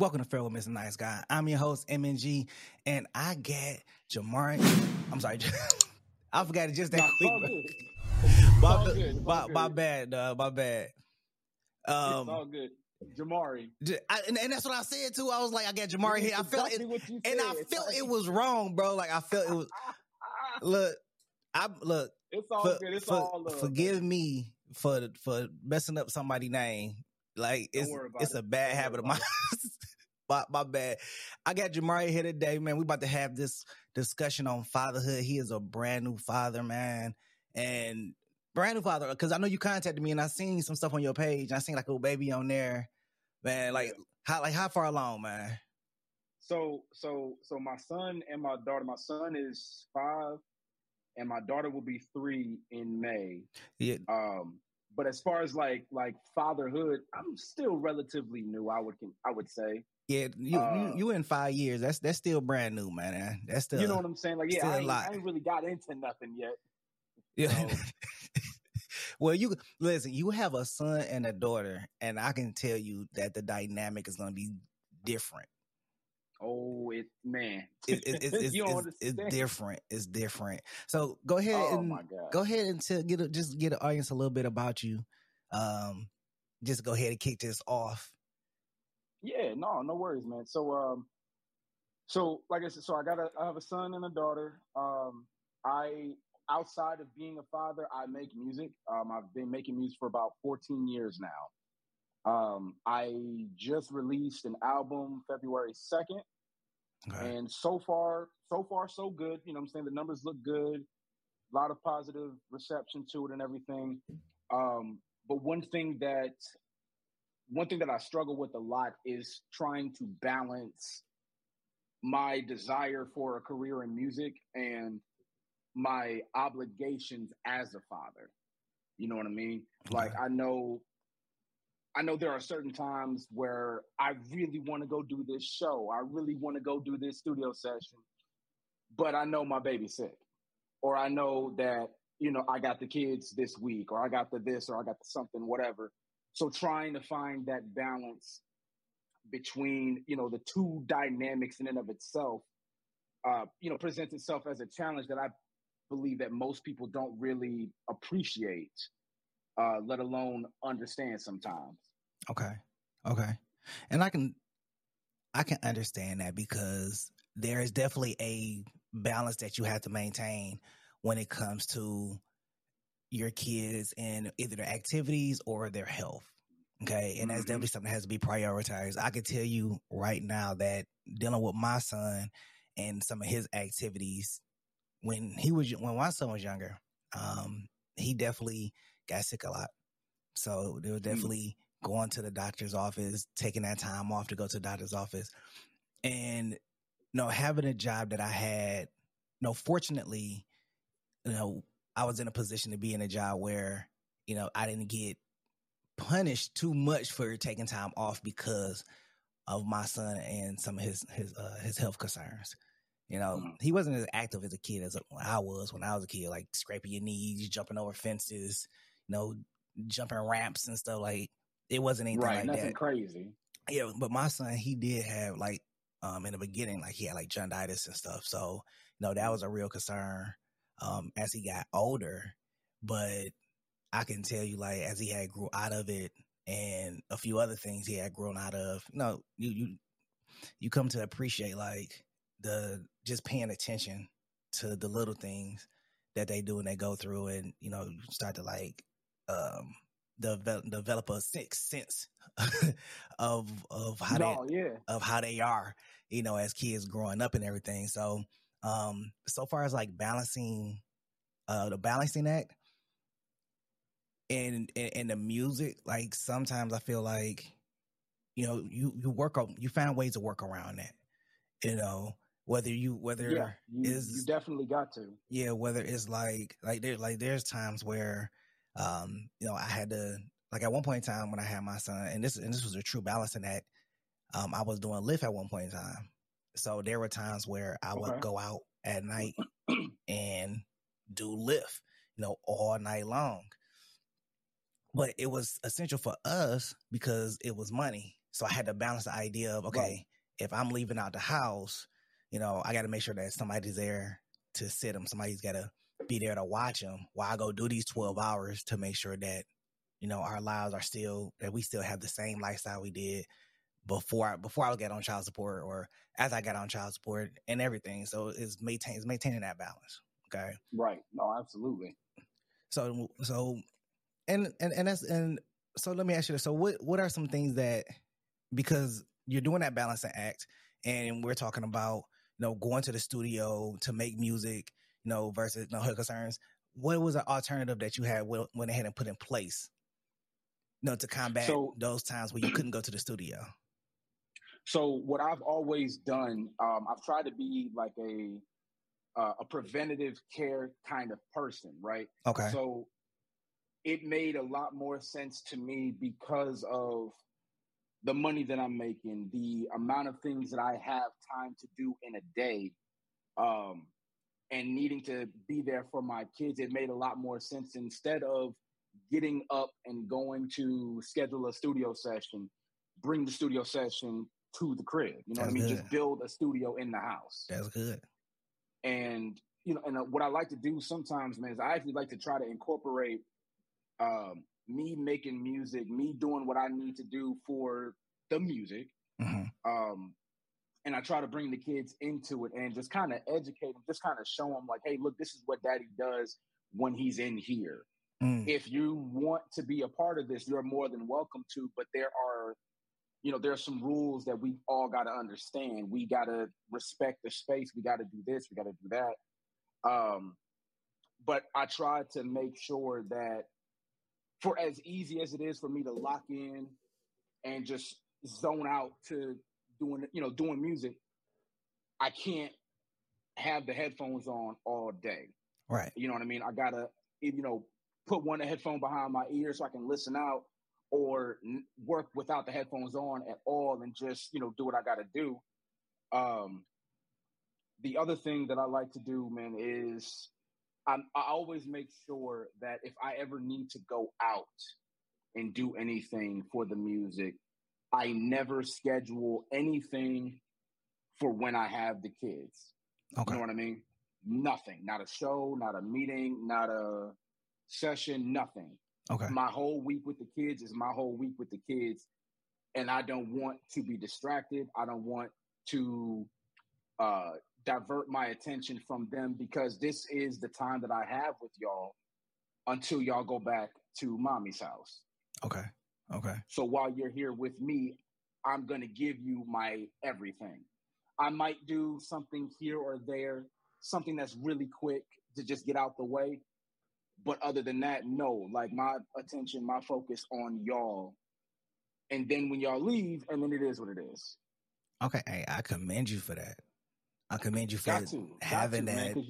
Welcome to Fair with Mr. Nice Guy. I'm your host, MNG, and I got Jamari. I'm sorry, I forgot it just that Nah, quick. it's all Bro. good. It's all good. It's all My good. bad, my bad. It's all good. Jamari. And that's what I said too. I was like, I got Jamari here. I felt exactly it, what you and said. I It's felt like- it was wrong, bro. Like I felt it was. Look. It's all good. It's all love. Forgive me for messing up somebody's name. Like Don't worry about it's it. a bad Don't habit of worry mine. my bad. I got Jamari here today, man. We about to have this discussion on fatherhood. He is a brand new father, man, and brand new father. Because I know you contacted me, and I seen some stuff on your page. I seen like a little baby on there, man. Like how far along, man? So my son and my daughter. My son is 5, and my daughter will be 3 in May. Yeah. But as far as like fatherhood, I'm still relatively new. I would say. Yeah, you in 5 years. That's still brand new, man. That's still, you know what I'm saying. Like, still I ain't really got into nothing yet. Yeah. So. Well, you listen. You have a son and a daughter, and I can tell you that the dynamic is going to be different. Oh, it's different. It's different. So go ahead just get the audience a little bit about you. Just go ahead and kick this off. Yeah, no worries, man. So like I said, I have a son and a daughter. Outside of being a father, I make music. I've been making music for about 14 years now. I just released an album February 2nd. Okay. And so far, so good. You know what I'm saying? The numbers look good. A lot of positive reception to it and everything. But one thing that I struggle with a lot is trying to balance my desire for a career in music and my obligations as a father. You know what I mean? Okay. Like, I know there are certain times where I really want to go do this show. I really want to go do this studio session, but I know my baby's sick, or I know that, I got the kids this week, or I got the this, or I got the something, whatever. So trying to find that balance between, the two dynamics in and of itself, presents itself as a challenge that I believe that most people don't really appreciate, let alone understand sometimes. Okay. And I can understand that, because there is definitely a balance that you have to maintain when it comes to your kids and either their activities or their health. Okay. And that's definitely something that has to be prioritized. I can tell you right now that dealing with my son and some of his activities, when my son was younger, he definitely got sick a lot. So there was definitely going to the doctor's office, taking that time off to go to the doctor's office. And, having a job that I had, fortunately, I was in a position to be in a job where, I didn't get punished too much for taking time off because of my son and some of his health concerns. He wasn't as active as a kid as I was when I was a kid, like scraping your knees, jumping over fences, jumping ramps and stuff. Like, it wasn't anything like nothing that. Crazy. Yeah, but my son, he did have like, in the beginning, like he had like jaundice and stuff. So, that was a real concern as he got older. But I can tell you, like, as he had grew out of it and a few other things he had grown out of, you come to appreciate like just paying attention to the little things that they do and they go through, and you start to like develop a sixth sense of how they are, as kids growing up and everything. So so far as like balancing the balancing act and the music, like sometimes I feel like you find ways to work around that, whether you definitely got to. Yeah, whether it's there's times where I had to, like, at one point in time when I had my son, and this was a true balancing act. I was doing Lyft at one point in time, so there were times where I would go out at night and do Lyft, all night long. But it was essential for us because it was money. So I had to balance the idea of, okay, if I'm leaving out the house, you know, I got to make sure that somebody's there to sit them. Somebody's got to be there to watch them while I go do these 12 hours to make sure that, you know, our lives are still, that we still have the same lifestyle we did before I got on child support, or as I got on child support and everything. So it's maintaining that balance. Okay. Right. No, absolutely. So so let me ask you this. So what are some things that, because you're doing that balancing act and we're talking about, you know, going to the studio to make music, you know, versus no hood concerns, what was an alternative that you had went ahead and put in place, you know, to combat those times where you couldn't go to the studio? So what I've always done, I've tried to be like a preventative care kind of person, right? Okay. So it made a lot more sense to me because of the money that I'm making, the amount of things that I have time to do in a day, and needing to be there for my kids. It made a lot more sense, instead of getting up and going to schedule a studio session, bring the studio session to the crib. You know what I mean? Just build a studio in the house. That's good. And, you know, and what I like to do sometimes, man, is I actually like to try to incorporate me making music, me doing what I need to do for the music. Mm-hmm. And I try to bring the kids into it and just kind of educate them, just kind of show them like, hey, look, this is what daddy does when he's in here. If you want to be a part of this, you're more than welcome to, but there are some rules that we all got to understand. We got to respect the space. We got to do this. We got to do that. But I try to make sure that, for as easy as it is for me to lock in and just zone out to doing music, I can't have the headphones on all day. Right. You know what I mean? I gotta, put one headphone behind my ear so I can listen out, or work without the headphones on at all and just, do what I got to do. The other thing that I like to do, man, is I always make sure that if I ever need to go out and do anything for the music, I never schedule anything for when I have the kids. Okay. You know what I mean? Nothing, not a show, not a meeting, not a session, nothing. Okay. My whole week with the kids is my whole week with the kids. And I don't want to be distracted. I don't want to divert my attention from them, because this is the time that I have with y'all until y'all go back to mommy's house. Okay. Okay. So while you're here with me, I'm going to give you my everything. I might do something here or there, something that's really quick to just get out the way. But other than that, no, like my attention, my focus on y'all. And then when y'all leave, and then it is what it is. Okay. Hey, I commend you for that. I commend you for having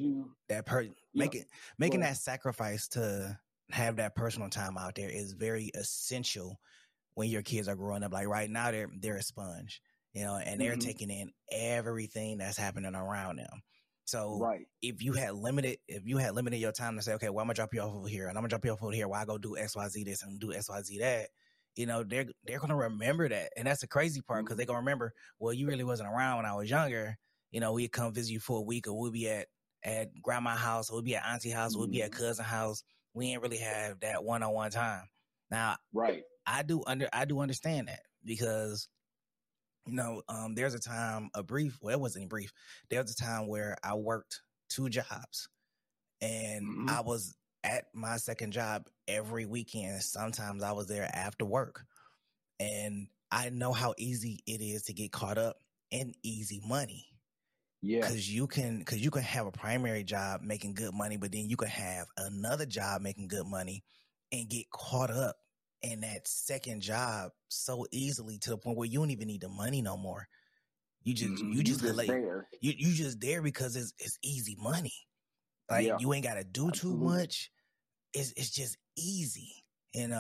making that sacrifice to have that personal time out there is very essential when your kids are growing up. Like right now, they're a sponge, and they're taking in everything that's happening around them. So if you had limited your time to say, okay, well, I'm gonna drop you off over here and I'm gonna drop you off over here while I go do XYZ this and do XYZ that, they're gonna remember that. And that's the crazy part, because they're gonna remember, well, you really wasn't around when I was younger. We'd come visit you for a week, or we'll be at grandma's house, or we'll be at auntie house, or we'll be at cousin house. We ain't really have that one-on-one time. Now, I do understand that, because there's a time, it wasn't brief. There was a time where I worked 2 jobs, and I was at my second job every weekend. Sometimes I was there after work, and I know how easy it is to get caught up in easy money. Yeah, because you can have a primary job making good money, but then you can have another job making good money and get caught up in that second job so easily, to the point where you don't even need the money no more. You just there. You just there because it's easy money. Like you ain't got to do too much. It's just easy, And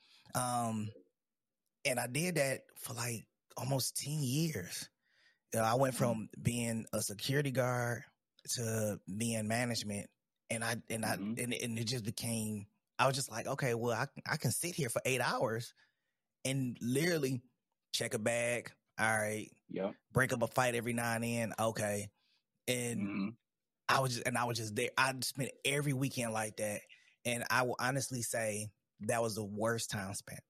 I did that for like almost 10 years. I went from being a security guard to being management, and it just became, I was just like, okay, well, I can sit here for 8 hours and literally check a bag. All right. Yep. Break up a fight every now and then. Okay. And I was just there. I spent every weekend like that. And I will honestly say that was the worst time spent.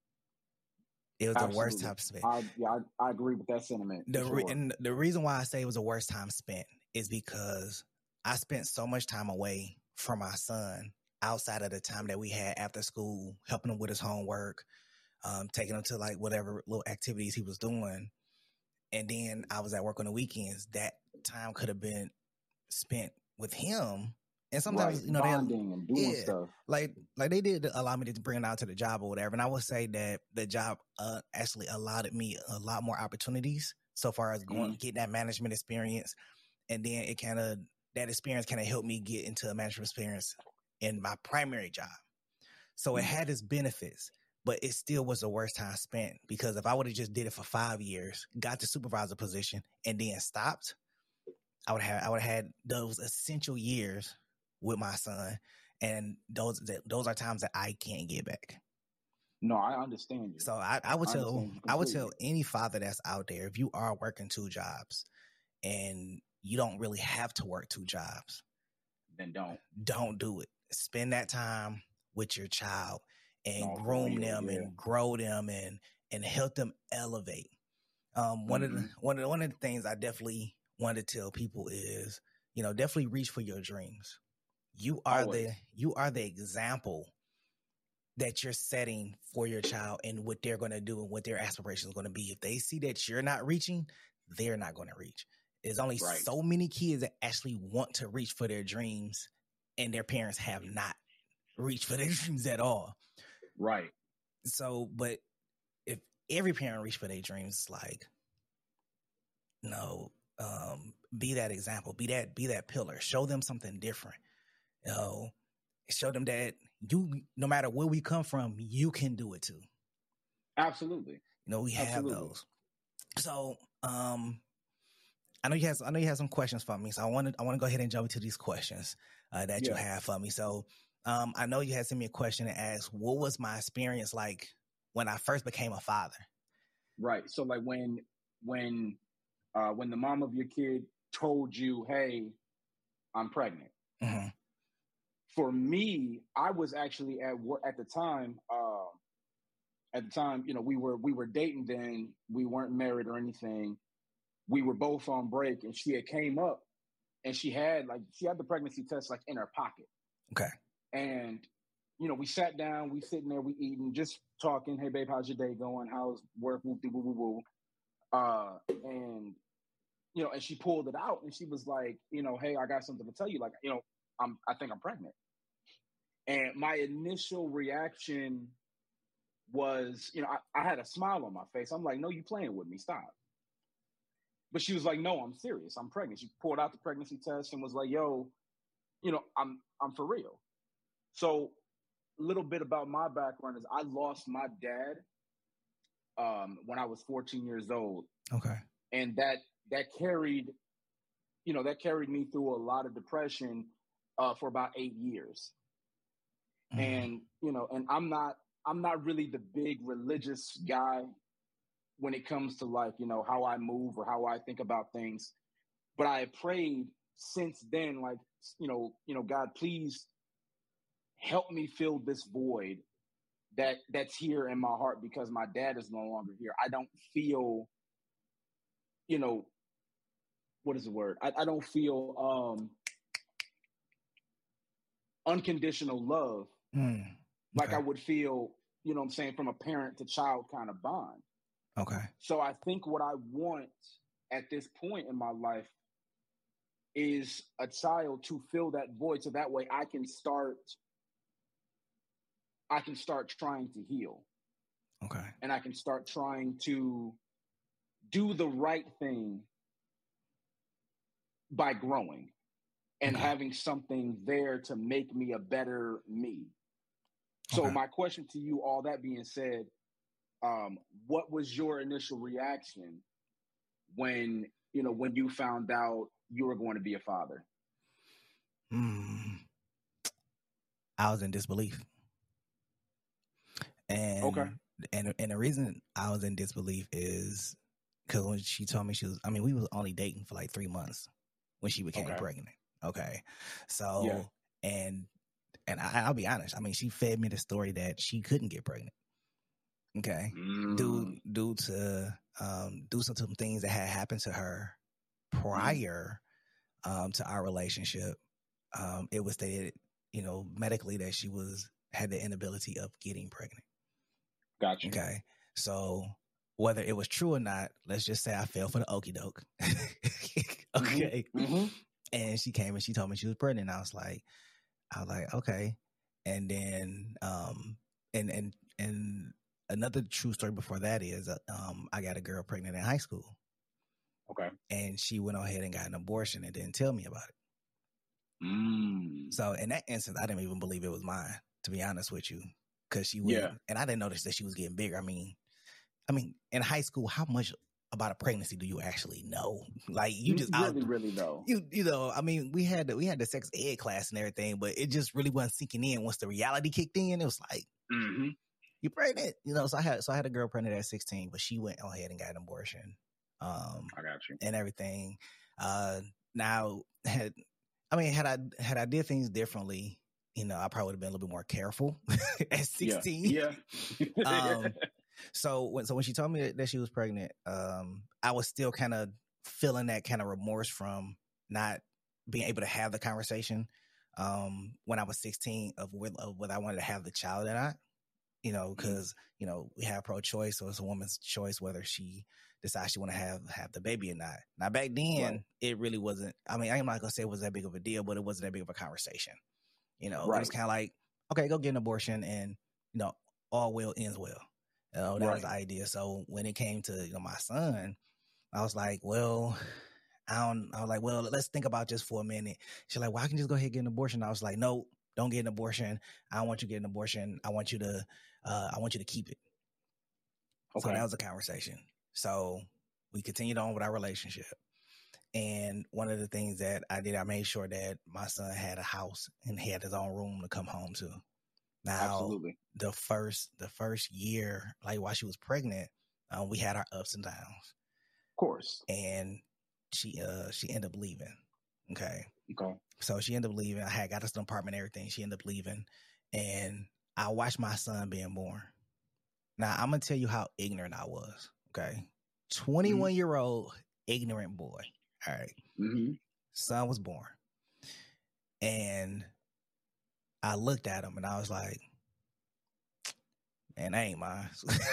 It was the worst time spent. I agree with that sentiment. And the reason why I say it was the worst time spent is because I spent so much time away from my son outside of the time that we had after school, helping him with his homework, taking him to like whatever little activities he was doing. And then I was at work on the weekends. That time could have been spent with him. And sometimes, right. Bonding and doing stuff. Like they did allow me to bring it out to the job or whatever. And I would say that the job actually allowed me a lot more opportunities so far as getting that management experience. And then that experience kind of helped me get into a management experience in my primary job. So it had its benefits, but it still was the worst time spent, because if I would have just did it for 5 years, got the supervisor position, and then stopped, I would have had those essential years with my son, and those are times that I can't get back. No, I understand you. So I would tell any father that's out there, if you are working 2 jobs and you don't really have to work 2 jobs, then don't do it. Spend that time with your child and groom them and grow them and help them elevate. One of the things I definitely want to tell people is, definitely reach for your dreams. You are the example that you're setting for your child and what they're going to do and what their aspirations are going to be. If they see that you're not reaching, they're not going to reach. There's only so many kids that actually want to reach for their dreams, and their parents have not reached for their dreams at all. Right. So, but if every parent reached for their dreams, it's like, be that example, be that pillar, show them something different. Show them that no matter where we come from, you can do it too. Absolutely. We have those. So, I know you have some questions for me, so I want to go ahead and jump into these questions that you have for me. So, I know you had sent me a question and asked, what was my experience like when I first became a father? Right. So, like when the mom of your kid told you, "Hey, I'm pregnant." Mm-hmm. For me, I was actually at work at the time. We were dating then. We weren't married or anything. We were both on break, and she had came up, and she had the pregnancy test like in her pocket. Okay. And we sat down, we sitting there, we eating, just talking. Hey, babe, how's your day going? How's work? Woo, woo, woo, woo. And she pulled it out, and she was like, hey, I got something to tell you. Like, I think I'm pregnant. And my initial reaction was, I had a smile on my face. I'm like, no, you playing with me. Stop. But she was like, no, I'm serious. I'm pregnant. She pulled out the pregnancy test and was like, yo, I'm for real. So a little bit about my background is I lost my dad when I was 14 years old. Okay. And that carried me through a lot of depression for about 8 years. Mm-hmm. And I'm not really the big religious guy when it comes to how I move or how I think about things. But I prayed since then, God, please help me fill this void that's here in my heart, because my dad is no longer here. I don't feel, what is the word? I don't feel unconditional love like I would feel, from a parent to child kind of bond. Okay. So I think what I want at this point in my life is a child to fill that void, so that way I can start trying to heal. Okay. And I can start trying to do the right thing by growing and having something there to make me a better me. So my question to you, all that being said, what was your initial reaction when you found out you were going to be a father? I was in disbelief. And and the reason I was in disbelief is because when she told me we was only dating for like 3 months when she became pregnant. Okay. So, and I'll be honest. I mean, she fed me the story that she couldn't get pregnant. Okay. Due to some things that had happened to her prior to our relationship. It was stated, medically that she had the inability of getting pregnant. Gotcha. Okay. So whether it was true or not, let's just say I fell for the okie doke. Okay. Mm-hmm. And she came and she told me she was pregnant. I was like, okay. And then, and another true story before that is, I got a girl pregnant in high school. Okay. And she went ahead and got an abortion and didn't tell me about it. So in that instance, I didn't even believe it was mine, to be honest with you, because she went, and I didn't notice that she was getting bigger. I mean, in high school, how much about a pregnancy do you actually know? Like you just really know. I mean, we had the sex ed class and everything, but it just really wasn't sinking in. Once the reality kicked in, it was like, you're pregnant, So I had a girl pregnant at 16, but she went ahead and got an abortion. I got you. And everything. Now had I did things differently, I probably would have been a little bit more careful at 16. Yeah. So when she told me that she was pregnant, I was still kind of feeling that kind of remorse from not being able to have the conversation when I was 16 of whether I wanted to have the child or not. Because we have pro-choice, so it's a woman's choice whether she decides she want to have the baby or not. Now back then, it really wasn't. I mean, I'm not gonna say it was that big of a deal, but it wasn't that big of a conversation. It was kind of like, okay, go get an abortion, and all well ends well. That was the idea. So when it came to my son, I was like, well, let's think about this for a minute. She's like, well, I can just go ahead and get an abortion. I was like, no, don't get an abortion. I don't want you to get an abortion. I want you to keep it. Okay. So that was a conversation. So we continued on with our relationship. And one of the things that I did, I made sure that my son had a house and he had his own room to come home to. Now, absolutely. The first year, like while she was pregnant, we had our ups and downs. Of course. And she ended up leaving. Okay. So she ended up leaving. I had got us an apartment and everything. She ended up leaving. And I watched my son being born. Now, I'm going to tell you how ignorant I was. Okay. 21-year-old ignorant boy. All right. Son was born. And I looked at him and I was like, man, that ain't mine.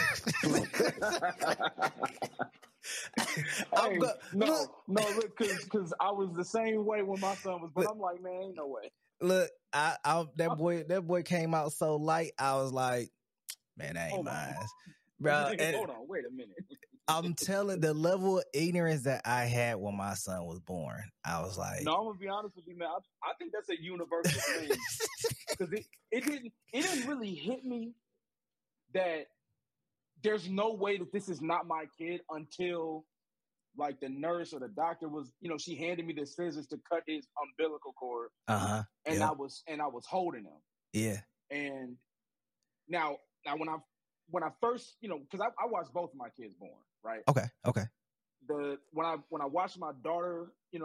Look, because I was the same way when my son was born. I'm like, man, ain't no way. Look, that boy came out so light. I was like, man, that ain't mine, bro. Hold on, wait a minute. I'm telling the level of ignorance that I had when my son was born. I was like, no, I'm gonna be honest with you, man. I think that's a universal thing because it didn't really hit me that there's no way that this is not my kid until like the nurse or the doctor was, she handed me the scissors to cut his umbilical cord. And I was holding him. Yeah. And now when I first, because I watched both of my kids born, right? Okay. When I watched my daughter,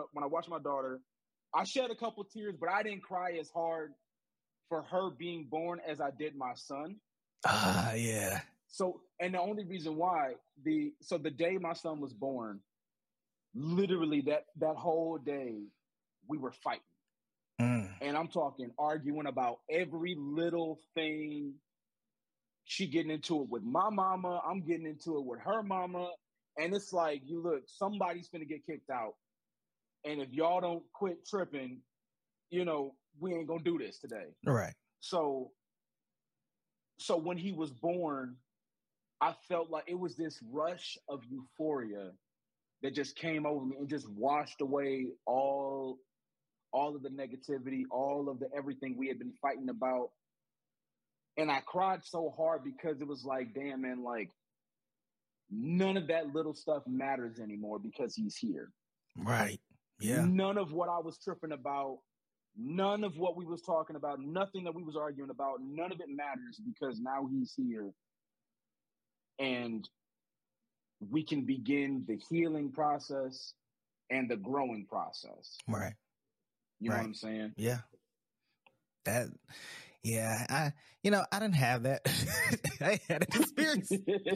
I shed a couple tears, but I didn't cry as hard for her being born as I did my son. Yeah. So, and the only reason why the day my son was born, literally that whole day we were fighting. And I'm talking arguing about every little thing. She getting into it with my mama. I'm getting into it with her mama. And it's like, somebody's going to get kicked out. And if y'all don't quit tripping, we ain't going to do this today. Right. So when he was born, I felt like it was this rush of euphoria that just came over me and just washed away all of the negativity, all of the everything we had been fighting about. And I cried so hard because it was like, damn, man, like none of that little stuff matters anymore because he's here. Right. Yeah. None of what I was tripping about, none of what we was talking about, nothing that we was arguing about, none of it matters because now he's here. and we can begin the healing process and the growing process. Right. You know what I'm saying? Yeah. I didn't have that. I had an experience.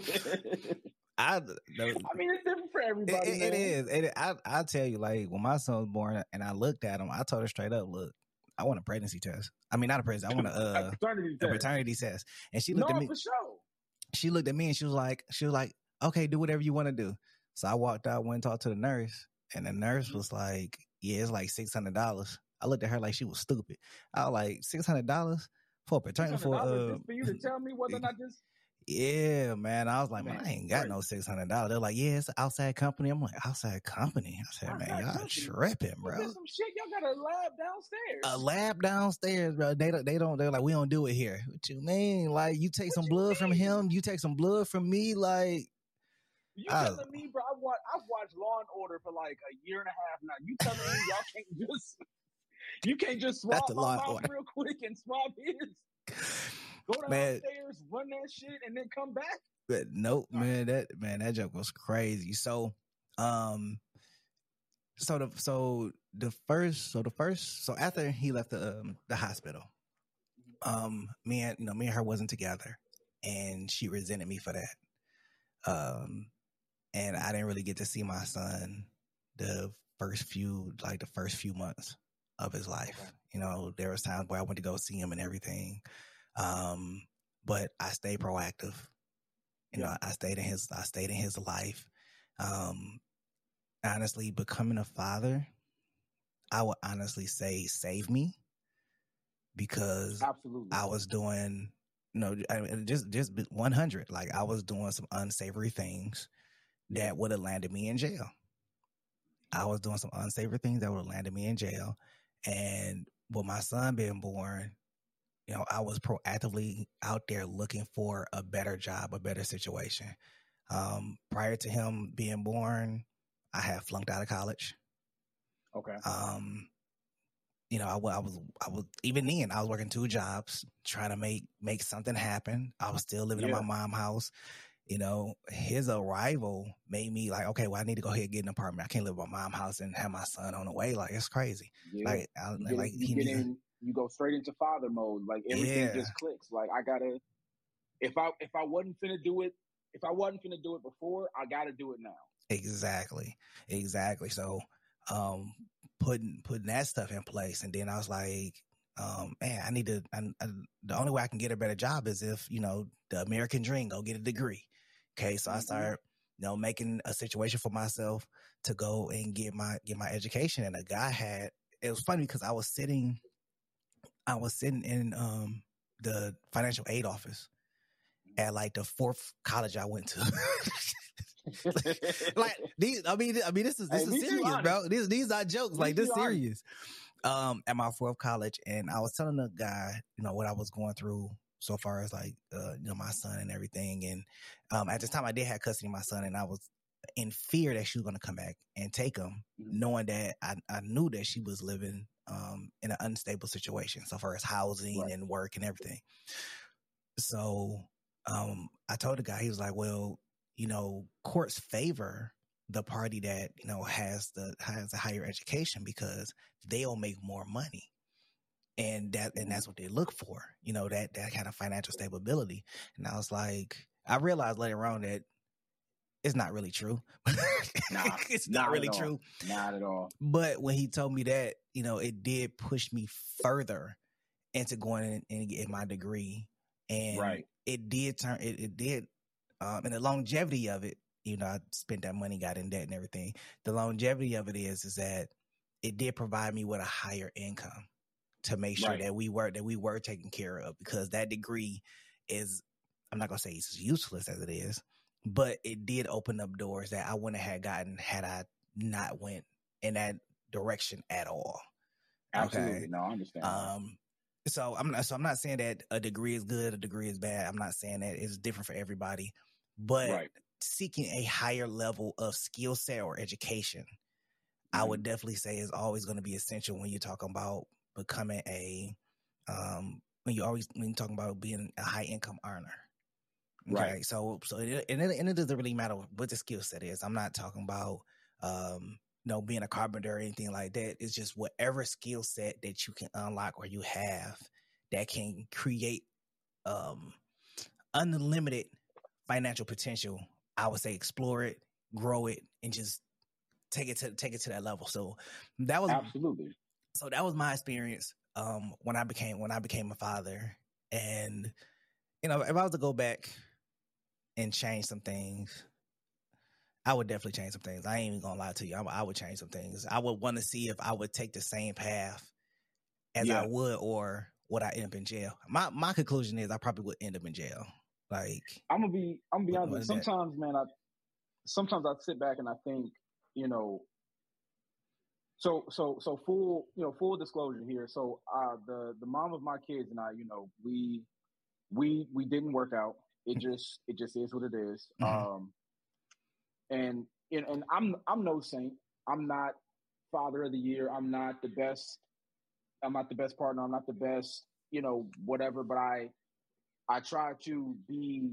I mean, it's different for everybody. It is. I'll tell you, like, when my son was born and I looked at him, I told her straight up, look, I want a pregnancy test. I mean, not a pregnancy. I want a paternity test. And she looked at me. For sure. She looked at me and she was like, okay, do whatever you want to do. So I walked out, went and talked to the nurse, and the nurse was like, yeah, it's like $600. I looked at her like she was stupid. I was like, $600 for a paternity for you to tell me whether or not this. Yeah, man. I was like, man, I ain't got no $600. They're like, yeah, it's an outside company. I'm like, outside company? I said, man, y'all tripping, bro. Some shit. Y'all got a lab downstairs. A lab downstairs, bro. They're like, we don't do it here. What you mean? Like, you take some blood from him, you take some blood from me, like. You telling me, bro? I've watched Law and Order for like a year and a half now. You telling me you can't just swab my mouth real quick and swab his? Go downstairs, run that shit, and then come back. But nope, man. That joke was crazy. So, so after he left the hospital, me and her wasn't together, and she resented me for that. And I didn't really get to see my son the first few months of his life. Okay. You know, there was times where I went to go see him and everything. But I stayed proactive. You know, I stayed in his life. Honestly, becoming a father, I would honestly say saved me, because absolutely I was doing, just 100. Like, I was doing some unsavory things that would have landed me in jail. And with my son being born, you know, I was proactively out there looking for a better job, a better situation. Prior to him being born, I had flunked out of college. Okay. You know, I was even then I was working 2 jobs trying to make something happen. I was still living in my mom's house. You know, his arrival made me like, okay, well, I need to go ahead and get an apartment. I can't live in my mom's house and have my son on the way. Like, it's crazy. Yeah. You go straight into father mode. Like, everything just clicks. Like, I gotta. If I wasn't finna do it before, I gotta do it now. Exactly. So, putting that stuff in place, and then I was like, man, I need to. The only way I can get a better job is if, you know, the American dream, go get a degree. Okay, so I started, you know, making a situation for myself to go and get my education. And it was funny because I was sitting in the financial aid office at like the 4th college I went to. Like, this is serious, bro. These not jokes. Like, this serious. At my 4th college, and I was telling the guy, you know, what I was going through so far as like, you know, my son and everything. And at this time, I did have custody of my son, and I was in fear that she was going to come back and take him, knowing that I knew that she was living in an unstable situation, so far as housing and work and everything. So I told the guy, he was like, well, you know, courts favor the party that, you know, has a higher education because they'll make more money. And that's what they look for, you know, that kind of financial stability. And I was like, I realized later on that it's not really true. It's not really true. Not at all. But when he told me that, you know, it did push me further into going and getting my degree. And it did and the longevity of it, you know, I spent that money, got in debt and everything. The longevity of it is that it did provide me with a higher income to make sure that we were taken care of, because that degree is, I'm not going to say it's as useless as it is, but it did open up doors that I wouldn't have gotten had I not went in that direction at all. Absolutely. Okay? No, I understand. So I'm not saying that a degree is good, a degree is bad. I'm not saying that. It's different for everybody, but seeking a higher level of skill set or education, I would definitely say is always going to be essential when you're talking about becoming when you're talking about being a high income earner. Okay, Right. It doesn't really matter what the skill set is. I'm not talking about being a carpenter or anything like that. It's just whatever skill set that you can unlock or you have that can create unlimited financial potential. I would say explore it, grow it, and just take it to that level. So that was absolutely. So that was my experience when I became a father. And if I was to go back and change some things, I would definitely change some things. I ain't even gonna lie to you. I would change some things. I would want to see if I would take the same path as I would, or would I end up in jail. My conclusion is I probably would end up in jail. Like, I'm gonna be honest with you. Sometimes, man, I sit back and I think, so full disclosure here. So the mom of my kids and I, we didn't work out. It just is what it is. Mm-hmm. And I'm no saint. I'm not father of the year. I'm not the best partner. I'm not the best, whatever. But I try to be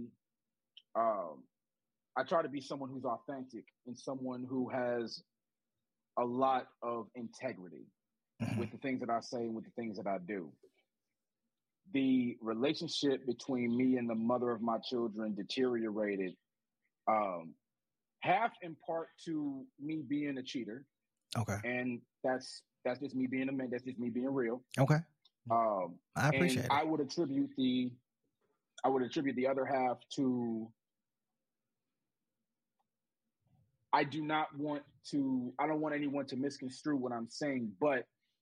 someone who's authentic and someone who has a lot of integrity with the things that I say and with the things that I do. The relationship between me and the mother of my children deteriorated, half in part to me being a cheater. Okay. And that's just me being a man. That's just me being real. Okay. I appreciate it. I would attribute the other half to, I don't want anyone to misconstrue what I'm saying, but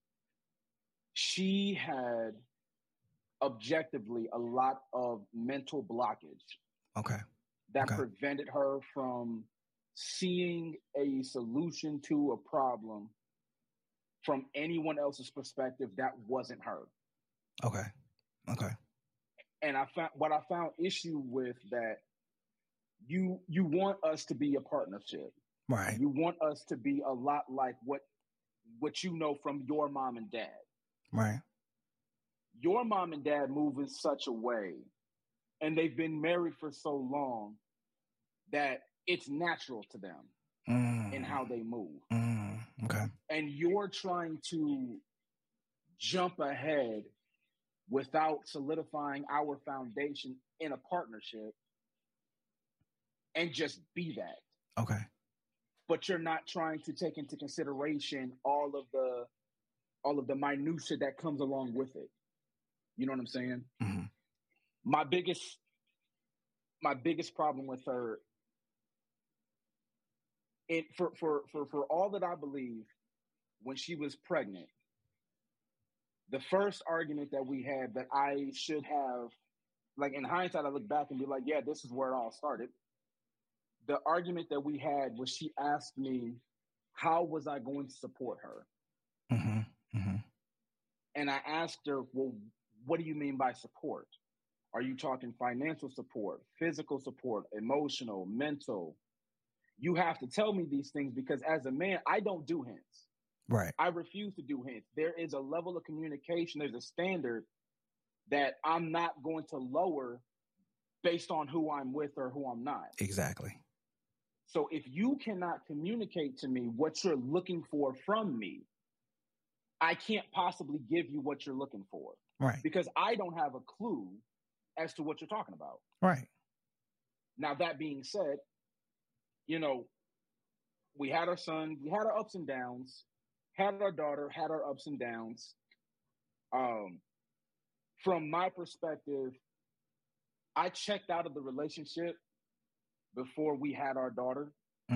she had objectively a lot of mental blockage. Okay. That prevented her from seeing a solution to a problem from anyone else's perspective that wasn't her. Okay. And I found issue with that. You want us to be a partnership, right? You want us to be a lot like what you know from your mom and dad, right? Your mom and dad move in such a way, and they've been married for so long that it's natural to them in how they move. Okay. And you're trying to jump ahead without solidifying our foundation in a partnership and just be that. Okay. But you're not trying to take into consideration all of the minutia that comes along with it. You know what I'm saying? Mm-hmm. My biggest problem with her, for all that I believe, when she was pregnant, the first argument that we had that I should have, like in hindsight, I look back and be like, yeah, this is where it all started. The argument that we had was she asked me, how was I going to support her? Mm-hmm. Mm-hmm. And I asked her, well, what do you mean by support? Are you talking financial support, physical support, emotional, mental? You have to tell me these things because as a man, I don't do hints. Right. I refuse to do hints. There is a level of communication. There's a standard that I'm not going to lower based on who I'm with or who I'm not. Exactly. So if you cannot communicate to me what you're looking for from me, I can't possibly give you what you're looking for. Right. Because I don't have a clue as to what you're talking about. Right. Now, that being said, we had our son, we had our ups and downs, had our daughter, had our ups and downs. From my perspective, I checked out of the relationship before we had our daughter,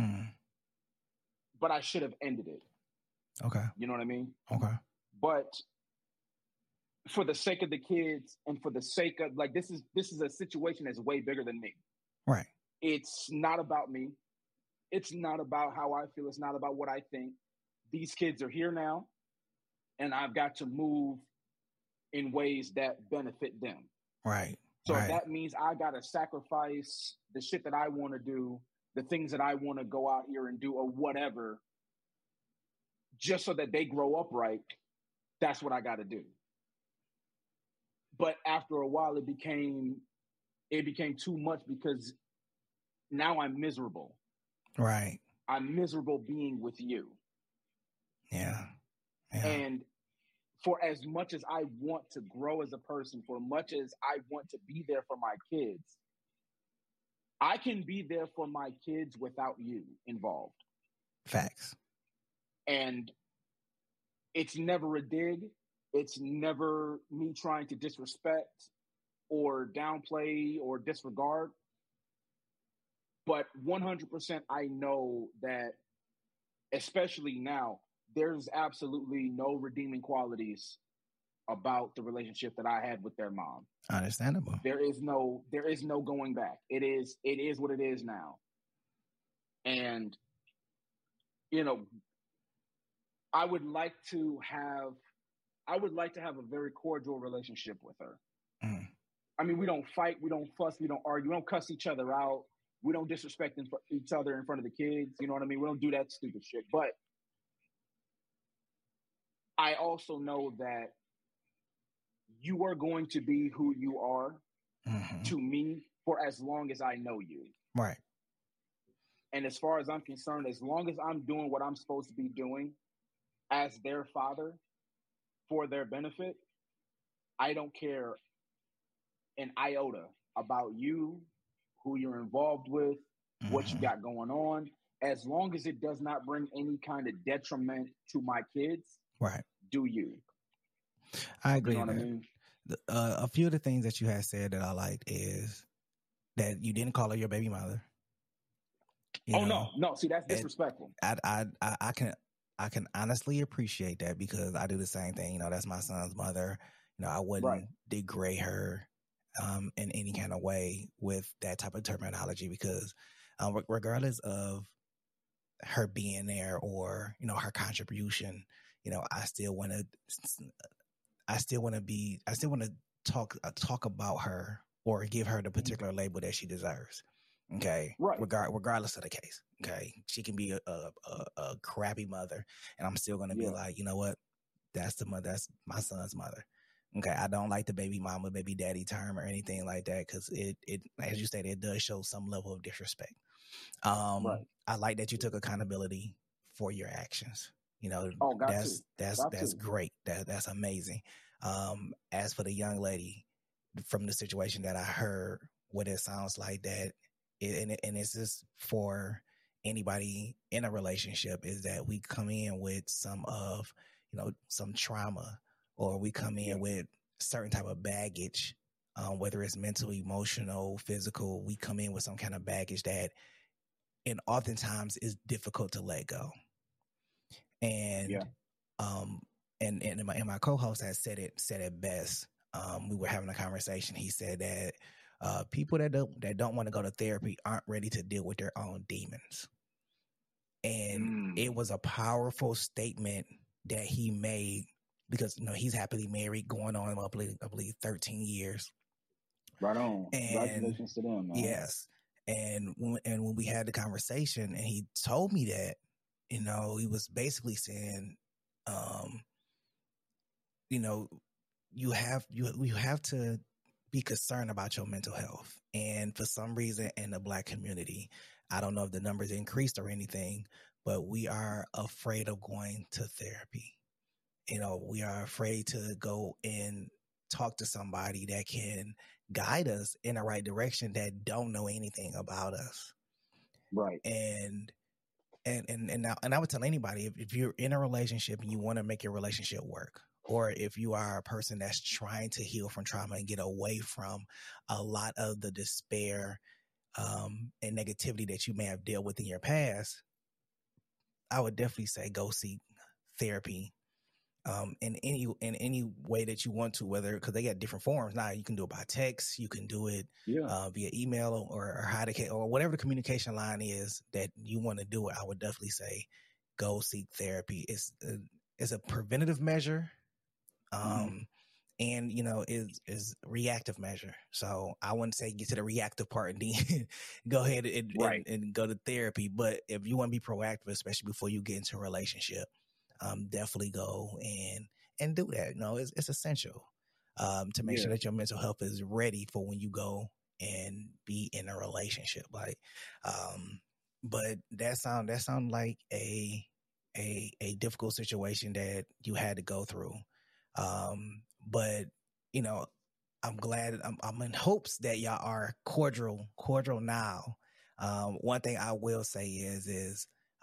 but I should have ended it. Okay. You know what I mean? Okay. But for the sake of the kids and for the sake of, like, this is a situation that's way bigger than me. Right. It's not about me. It's not about how I feel. It's not about what I think. These kids are here now, and I've got to move in ways that benefit them. Right. So that means I got to sacrifice the shit that I want to do, the things that I want to go out here and do or whatever, just so that they grow up right. That's what I got to do. But after a while, it became it became too much because now I'm miserable. Right. I'm miserable being with you. Yeah. And for as much as I want to grow as a person, for much as I want to be there for my kids, I can be there for my kids without you involved. Facts. And it's never a dig. It's never me trying to disrespect or downplay or disregard. But 100% I know that, especially now, there's absolutely no redeeming qualities about the relationship that I had with their mom. Understandable. There is no going back. It is what it is now. And I would like to have a very cordial relationship with her. Mm. I mean, we don't fight, we don't fuss, we don't argue, we don't cuss each other out, we don't disrespect each other in front of the kids. You know what I mean? We don't do that stupid shit. But I also know that you are going to be who you are to me for as long as I know you. Right. And as far as I'm concerned, as long as I'm doing what I'm supposed to be doing as their father for their benefit, I don't care an iota about you, who you're involved with, what you got going on. As long as it does not bring any kind of detriment to my kids, right? Do you? I agree. You know what I mean? A few of the things that you had said that I liked is that you didn't call her your baby mother. No. See, that's disrespectful. I can honestly appreciate that because I do the same thing. That's my son's mother. I wouldn't degrade her in any kind of way with that type of terminology because regardless of her being there or her contribution, I still want to talk about her or give her the particular label that she deserves. Okay. Right. Regardless of the case. Okay. She can be a crappy mother and I'm still going to be like, you know what? That's my son's mother. Okay. I don't like the baby mama, baby daddy term or anything like that. Cause it, as you said, it does show some level of disrespect. I like that you took accountability for your actions. That's great. That's amazing. As for the young lady from the situation that I heard, what it sounds like that, and it's just for anybody in a relationship is that we come in with some trauma or we come in with certain type of baggage, whether it's mental, emotional, physical, we come in with some kind of baggage that, and oftentimes is difficult to let go. And, and my co-host has said it best. We were having a conversation. He said that people that don't want to go to therapy aren't ready to deal with their own demons. And it was a powerful statement that he made because he's happily married, going on I believe 13 years. Right on. And congratulations to them, man. Yes. And when we had the conversation and he told me that, he was basically saying, you have to be concerned about your mental health. And for some reason in the Black community, I don't know if the numbers increased or anything, but we are afraid of going to therapy. We are afraid to go and talk to somebody that can guide us in the right direction that don't know anything about us. Right. And I would tell anybody if you're in a relationship and you want to make your relationship work, or if you are a person that's trying to heal from trauma and get away from a lot of the despair and negativity that you may have dealt with in your past, I would definitely say go seek therapy. In any way that you want to, whether because they got different forms now. You can do it by text, you can do it via email or how to or whatever the communication line is that you want to do it. I would definitely say go seek therapy. It's a preventative measure, and is reactive measure. So I wouldn't say get to the reactive part and then go ahead and go to therapy. But if you want to be proactive, especially before you get into a relationship, definitely go and do that. It's essential to make sure that your mental health is ready for when you go and be in a relationship. Like, but that sound like a difficult situation that you had to go through. But you know, I'm glad. I'm in hopes that y'all are cordial now. One thing I will say is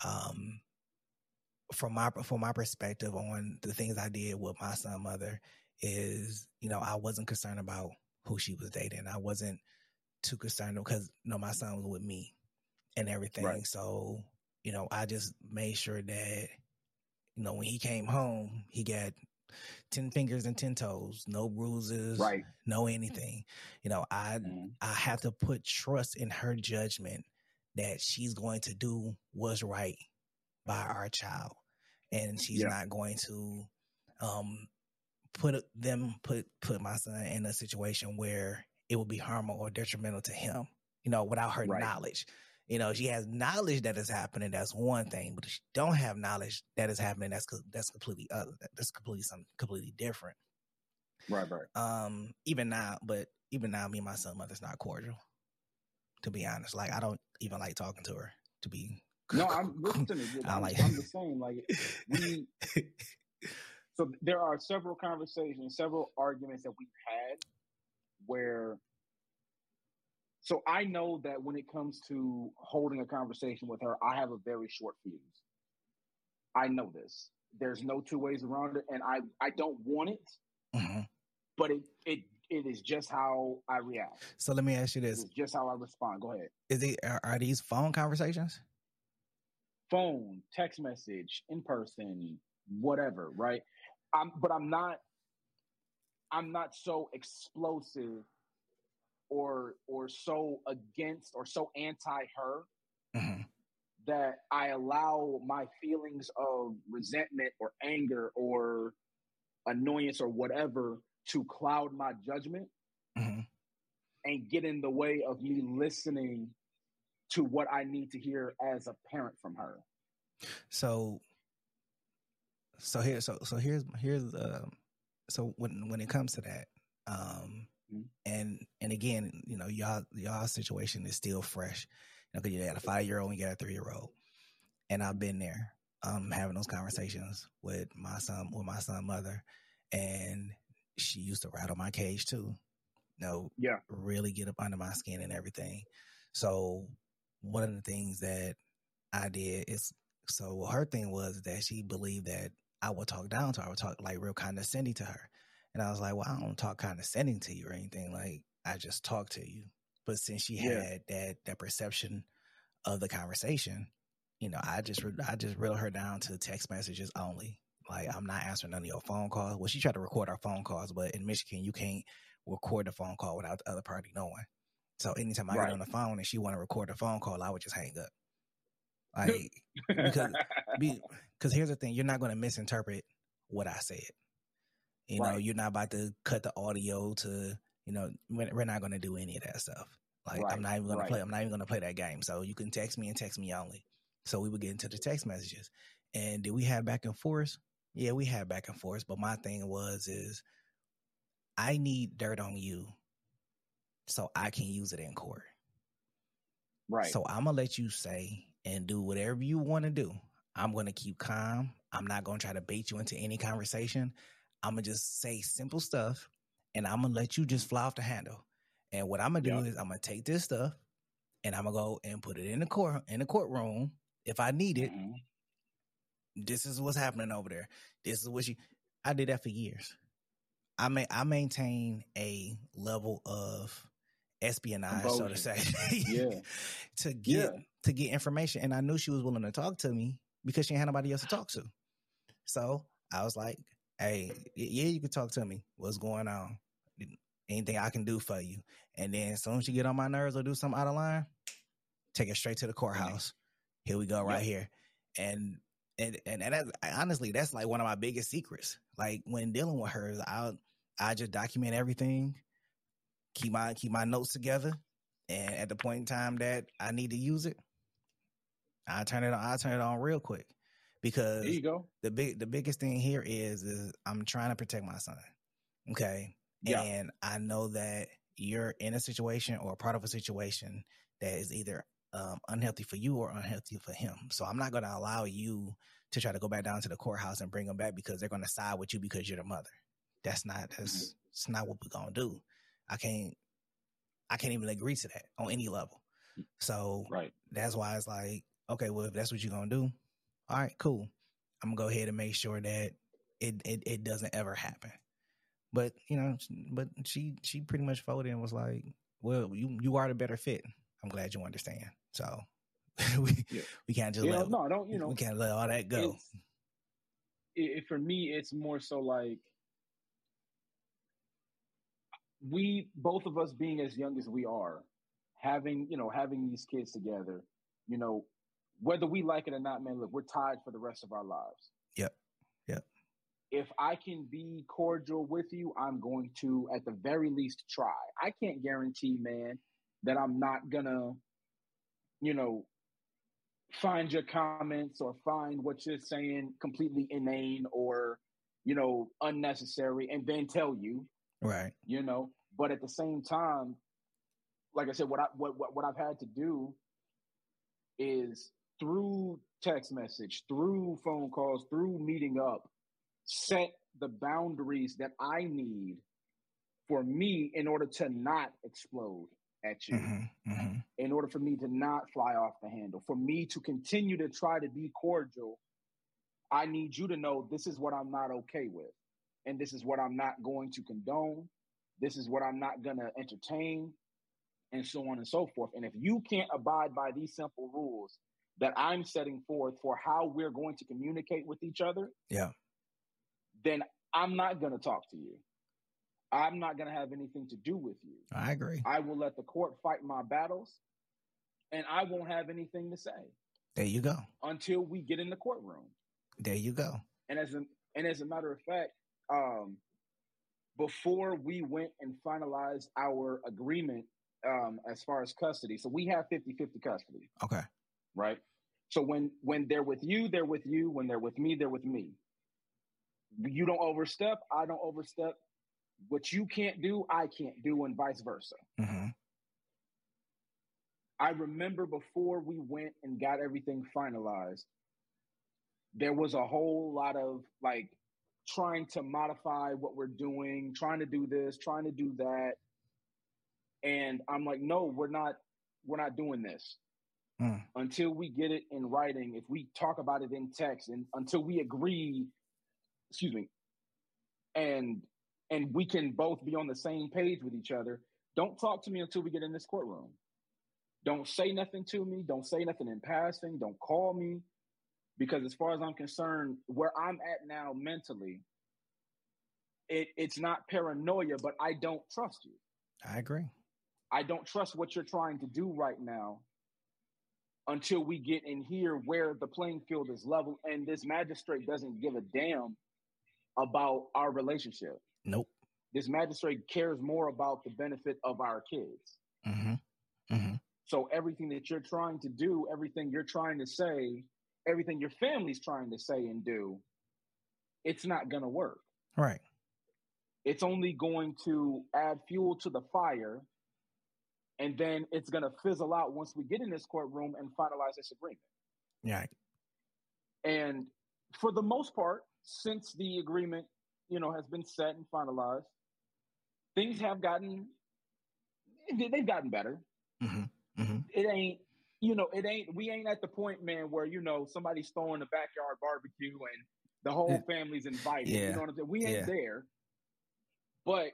from my perspective on the things I did with my son mother is, I wasn't concerned about who she was dating. I wasn't too concerned because my son was with me and everything. Right. So, I just made sure that, when he came home, he got 10 fingers and 10 toes, no bruises, right, no anything. I have to put trust in her judgment that she's going to do what's right by our child. And she's not going to put my son in a situation where it will be harmful or detrimental to him, without her knowledge. She has knowledge that is happening. That's one thing, but if she don't have knowledge that is happening, that's completely other. That's something completely different. Right. Even now, me and my son mother's not cordial. To be honest, like I don't even like talking to her. To be no, I'm listening. I'm the same. Like so there are several conversations, several arguments that we've had where. So I know that when it comes to holding a conversation with her, I have a very short fuse. I know this. There's no two ways around it, and I don't want it, but it is just how I react. So let me ask you this: it's just how I respond. Go ahead. Are these phone conversations? Phone, text message, in person, whatever, right? But I'm not so explosive or so against or so anti her that I allow my feelings of resentment or anger or annoyance or whatever to cloud my judgment and get in the way of me listening to what I need to hear as a parent from her. So when it comes to that, and again, y'all situation is still fresh. Because you got a 5-year-old and you got a 3-year-old, and I've been there, having those conversations with my son mother, and she used to rattle my cage too. Really get up under my skin and everything. So one of the things that I did is, so her thing was that she believed that I would talk down to her. I would talk like real condescending to her. And I was like, well, I don't talk condescending to you or anything. Like, I just talk to you. But since she had that perception of the conversation, I just reeled her down to text messages only. Like, I'm not answering none of your phone calls. Well, she tried to record our phone calls, but in Michigan, you can't record the phone call without the other party knowing. So anytime I get on the phone and she want to record the phone call, I would just hang up. Like, because here's the thing, you're not going to misinterpret what I said. You're not about to cut the audio to, we're not going to do any of that stuff. Like, I'm not even going to play. I'm not even going to play that game. So you can text me and text me only. So we would get into the text messages. And did we have back and forth? Yeah, we had back and forth. But my thing is I need dirt on you so I can use it in court. Right. So I'm going to let you say and do whatever you want to do. I'm going to keep calm. I'm not going to try to bait you into any conversation. I'm going to just say simple stuff, and I'm going to let you just fly off the handle. And what I'm going to do is I'm going to take this stuff, and I'm going to go and put it in the courtroom. If I need it, this is what's happening over there. This is what I did that for years. I maintain a level of espionage, so to say, to get information. And I knew she was willing to talk to me because she had nobody else to talk to. So I was like, hey, yeah, you can talk to me. What's going on? Anything I can do for you? And then as soon as you get on my nerves or do something out of line, take it straight to the courthouse. Here we go, right here. And that's, honestly, that's like one of my biggest secrets. Like, when dealing with her, I just document everything, keep my notes together, and at the point in time that I need to use it, I turn it on real quick. Because there you go. The biggest thing here is I'm trying to protect my son. Okay. Yeah. And I know that, you're in a situation or a part of a situation that is either unhealthy for you or unhealthy for him. So I'm not going to allow you to try to go back down to the courthouse and bring them back because they're going to side with you because you're the mother. That's not what we're going to do. I can't even agree to that on any level. So that's why it's like, okay, well, if that's what you're going to do, all right, cool. I'm going to go ahead and make sure that it doesn't ever happen. But, but she pretty much folded and was like, well, you are the better fit. I'm glad you understand. So we can't just we can't let all that go. For me, it's more so like we, both of us being as young as we are, having these kids together, whether we like it or not, man, look, we're tied for the rest of our lives. Yep. If I can be cordial with you, I'm going to, at the very least, try. I can't guarantee, man, that I'm not gonna, find your comments or find what you're saying completely inane or, unnecessary and then tell you. Right. But at the same time, like I said, what I've had to do is through text message, through phone calls, through meeting up, set the boundaries that I need for me in order to not explode at you, in order for me to not fly off the handle, for me to continue to try to be cordial. I need you to know this is what I'm not okay with, and this is what I'm not going to condone. This is what I'm not going to entertain, and so on and so forth. And if you can't abide by these simple rules that I'm setting forth for how we're going to communicate with each other, then I'm not going to talk to you. I'm not going to have anything to do with you. I agree. I will let the court fight my battles, and I won't have anything to say. There you go. Until we get in the courtroom. There you go. And as a matter of fact, before we went and finalized our agreement as far as custody, so we have 50-50 custody. Okay. Right? So when they're with you, they're with you. When they're with me, they're with me. You don't overstep, I don't overstep. What you can't do, I can't do, and vice versa. I remember before we went and got everything finalized, there was a whole lot of like trying to modify what we're doing, trying to do this, trying to do that. And I'm like, no, we're not doing this. Until we get it in writing, if we talk about it in text, and until we agree, and we can both be on the same page with each other, don't talk to me until we get in this courtroom. Don't say nothing to me. Don't say nothing in passing. Don't call me. Because as far as I'm concerned, where I'm at now mentally, it's not paranoia, but I don't trust you. I agree. I don't trust what you're trying to do right now until we get in here where the playing field is level and this magistrate doesn't give a damn about our relationship. Nope. This magistrate cares more about the benefit of our kids. So everything that you're trying to do, everything you're trying to say, everything your family's trying to say and do, it's not going to work. Right. It's only going to add fuel to the fire, and then it's going to fizzle out once we get in this courtroom and finalize this agreement. Right. And for the most part, since the agreement, has been set and finalized, things have they've gotten better. It ain't, we ain't at the point, man, where, somebody's throwing a backyard barbecue and the whole family's invited. You know what I'm saying? We ain't there. But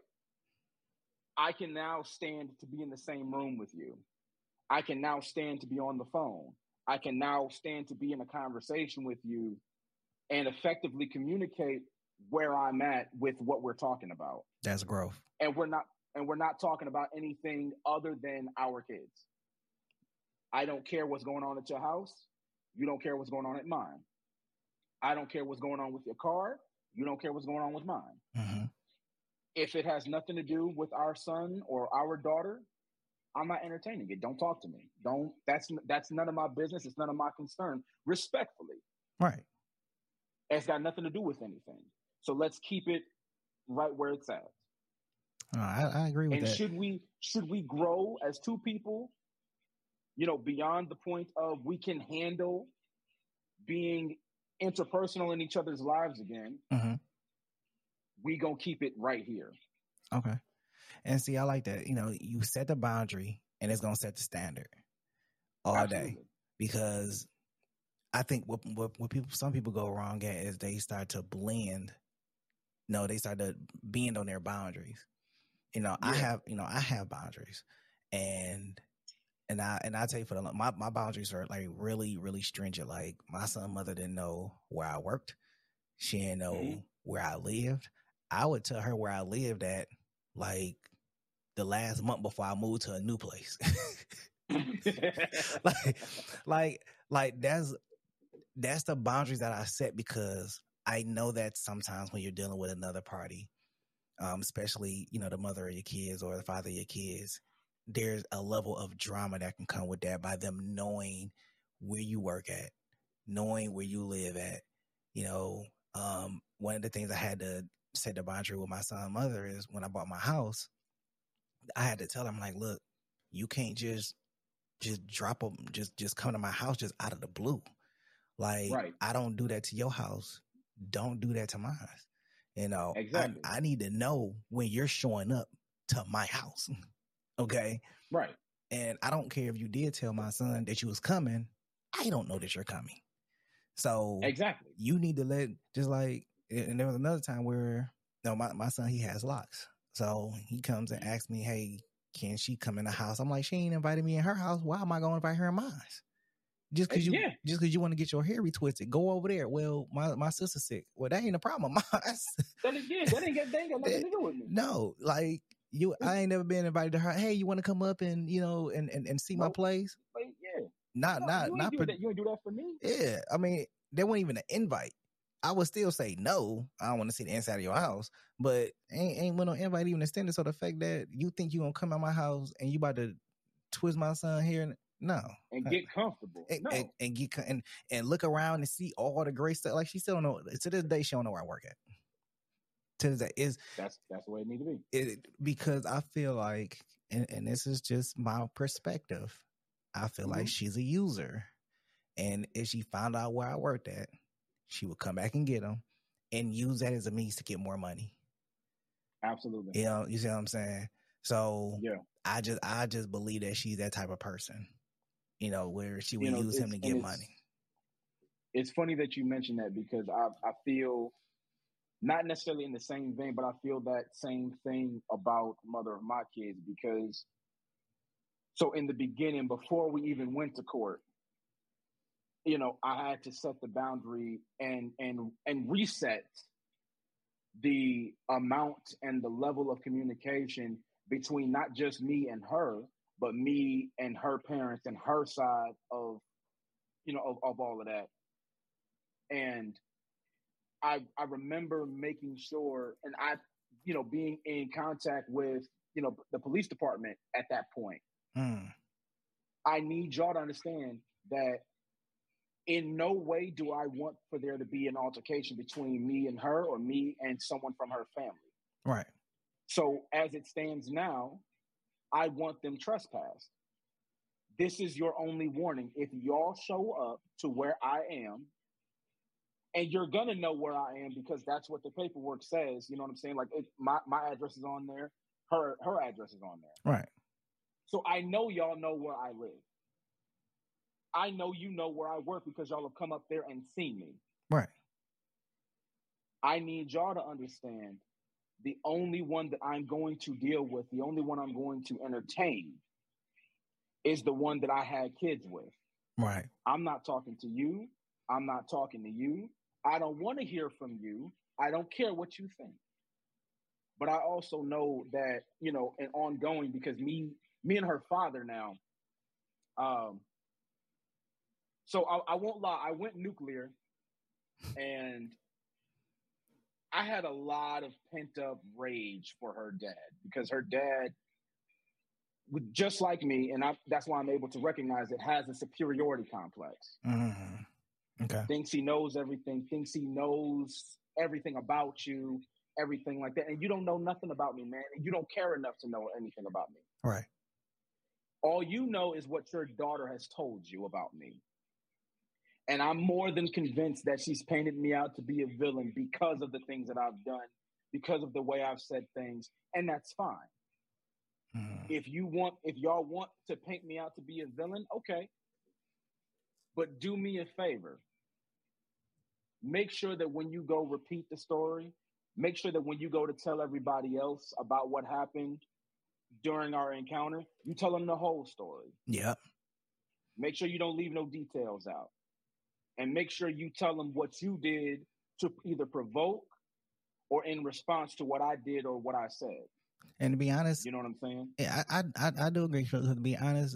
I can now stand to be in the same room with you. I can now stand to be on the phone. I can now stand to be in a conversation with you and effectively communicate where I'm at with what we're talking about. That's growth. And we're not talking about anything other than our kids. I don't care what's going on at your house. You don't care what's going on at mine. I don't care what's going on with your car. You don't care what's going on with mine. If it has nothing to do with our son or our daughter, I'm not entertaining it. Don't talk to me. That's none of my business. It's none of my concern. Respectfully. Right. It's got nothing to do with anything. So let's keep it right where it's at. I agree with And that. should we grow as two people, beyond the point of we can handle being interpersonal in each other's lives again, Mm-hmm. we gonna keep it right here. Okay. And see, I like that. You set the boundary and it's going to set the standard all Absolutely. day. Because I think what some people go wrong at is they start to blend. No, they start to bend on their boundaries. Yeah. I have boundaries, and I tell you, my boundaries are like really, really stringent. Like, my son's mother didn't know where I worked. She didn't know where I lived. I would tell her where I lived at like the last month before I moved to a new place. like that's the boundaries that I set, because I know that sometimes when you're dealing with another party, especially, the mother of your kids or the father of your kids, there's a level of drama that can come with that by them knowing where you work at, knowing where you live at. One of the things I had to set the boundary with my son's mother is when I bought my house, I had to tell him, like, look, you can't just drop them, just come to my house just out of the blue. Like, right. I don't do that to your house. Don't do that to mine. Exactly. I need to know when you're showing up to my house. Okay. Right. And I don't care if you did tell my son that you was coming. I don't know that you're coming. So exactly, you need to let, just like, and there was another time where, my son, he has locks. So he comes and asks me, hey, can she come in the house? I'm like, she ain't invited me in her house. Why am I going to invite her in mine? Just because you want to get your hair retwisted, go over there. Well, my sister's sick. Well, that ain't a problem. that ain't got nothing to do with me. No, like, I ain't never been invited to her. Hey, you want to come up and and see my place? Yeah. Not you ain't do that for me. Yeah, I mean, there wasn't even an invite. I would still say no. I don't want to see the inside of your house, but ain't no invite even extended. So the fact that you think you gonna come at my house and you about to twist my son here, no, and get comfortable, and get and look around and see all the great stuff. Like, she still don't know. To this day, she don't know where I work at. To this day, that's the way it need to be. Because I feel like, and this is just my perspective, I feel like she's a user, and if she found out where I worked at, she would come back and get them and use that as a means to get more money. Absolutely. You see what I'm saying? So yeah, I just believe that she's that type of person, where she would use him to get money. It's funny that you mentioned that, because I feel, not necessarily in the same vein, but I feel that same thing about the mother of my kids, because so in the beginning, before we even went to court, I had to set the boundary and reset the amount and the level of communication between not just me and her, but me and her parents and her side of, of all of that. And I remember making sure, and I, being in contact with, the police department at that point. I need y'all to understand that in no way do I want for there to be an altercation between me and her, or me and someone from her family. Right. So as it stands now, I want them trespassed. This is your only warning. If y'all show up to where I am, and you're going to know where I am, because that's what the paperwork says. You know what I'm saying? Like, my address is on there. Her address is on there. Right. So I know y'all know where I live. I know you know where I work, because y'all have come up there and seen me. Right. I need y'all to understand, the only one that I'm going to deal with, the only one I'm going to entertain, is the one that I had kids with. Right. I'm not talking to you. I'm not talking to you. I don't want to hear from you. I don't care what you think. But I also know that, and ongoing, because me and her father now, so I won't lie, I went nuclear, and I had a lot of pent up rage for her dad, because her dad, just like me, and that's why I'm able to recognize it, has a superiority complex. Mm-hmm. Okay. Thinks he knows everything, thinks he knows everything about you. everything like that. And you don't know nothing about me, man. And you don't care enough to know anything about me. Right. All you know is what your daughter has told you about me. And I'm more than convinced that she's painted me out to be a villain because of the things that I've done, because of the way I've said things. And that's fine. If y'all want to paint me out to be a villain, okay. But do me a favor. Make sure that when you go repeat the story, make sure that when you go to tell everybody else about what happened during our encounter, you tell them the whole story. Yep. Make sure you don't leave no details out. And make sure you tell them what you did to either provoke or in response to what I did or what I said. And to be honest, you know what I'm saying? Yeah, I do agree. To be honest,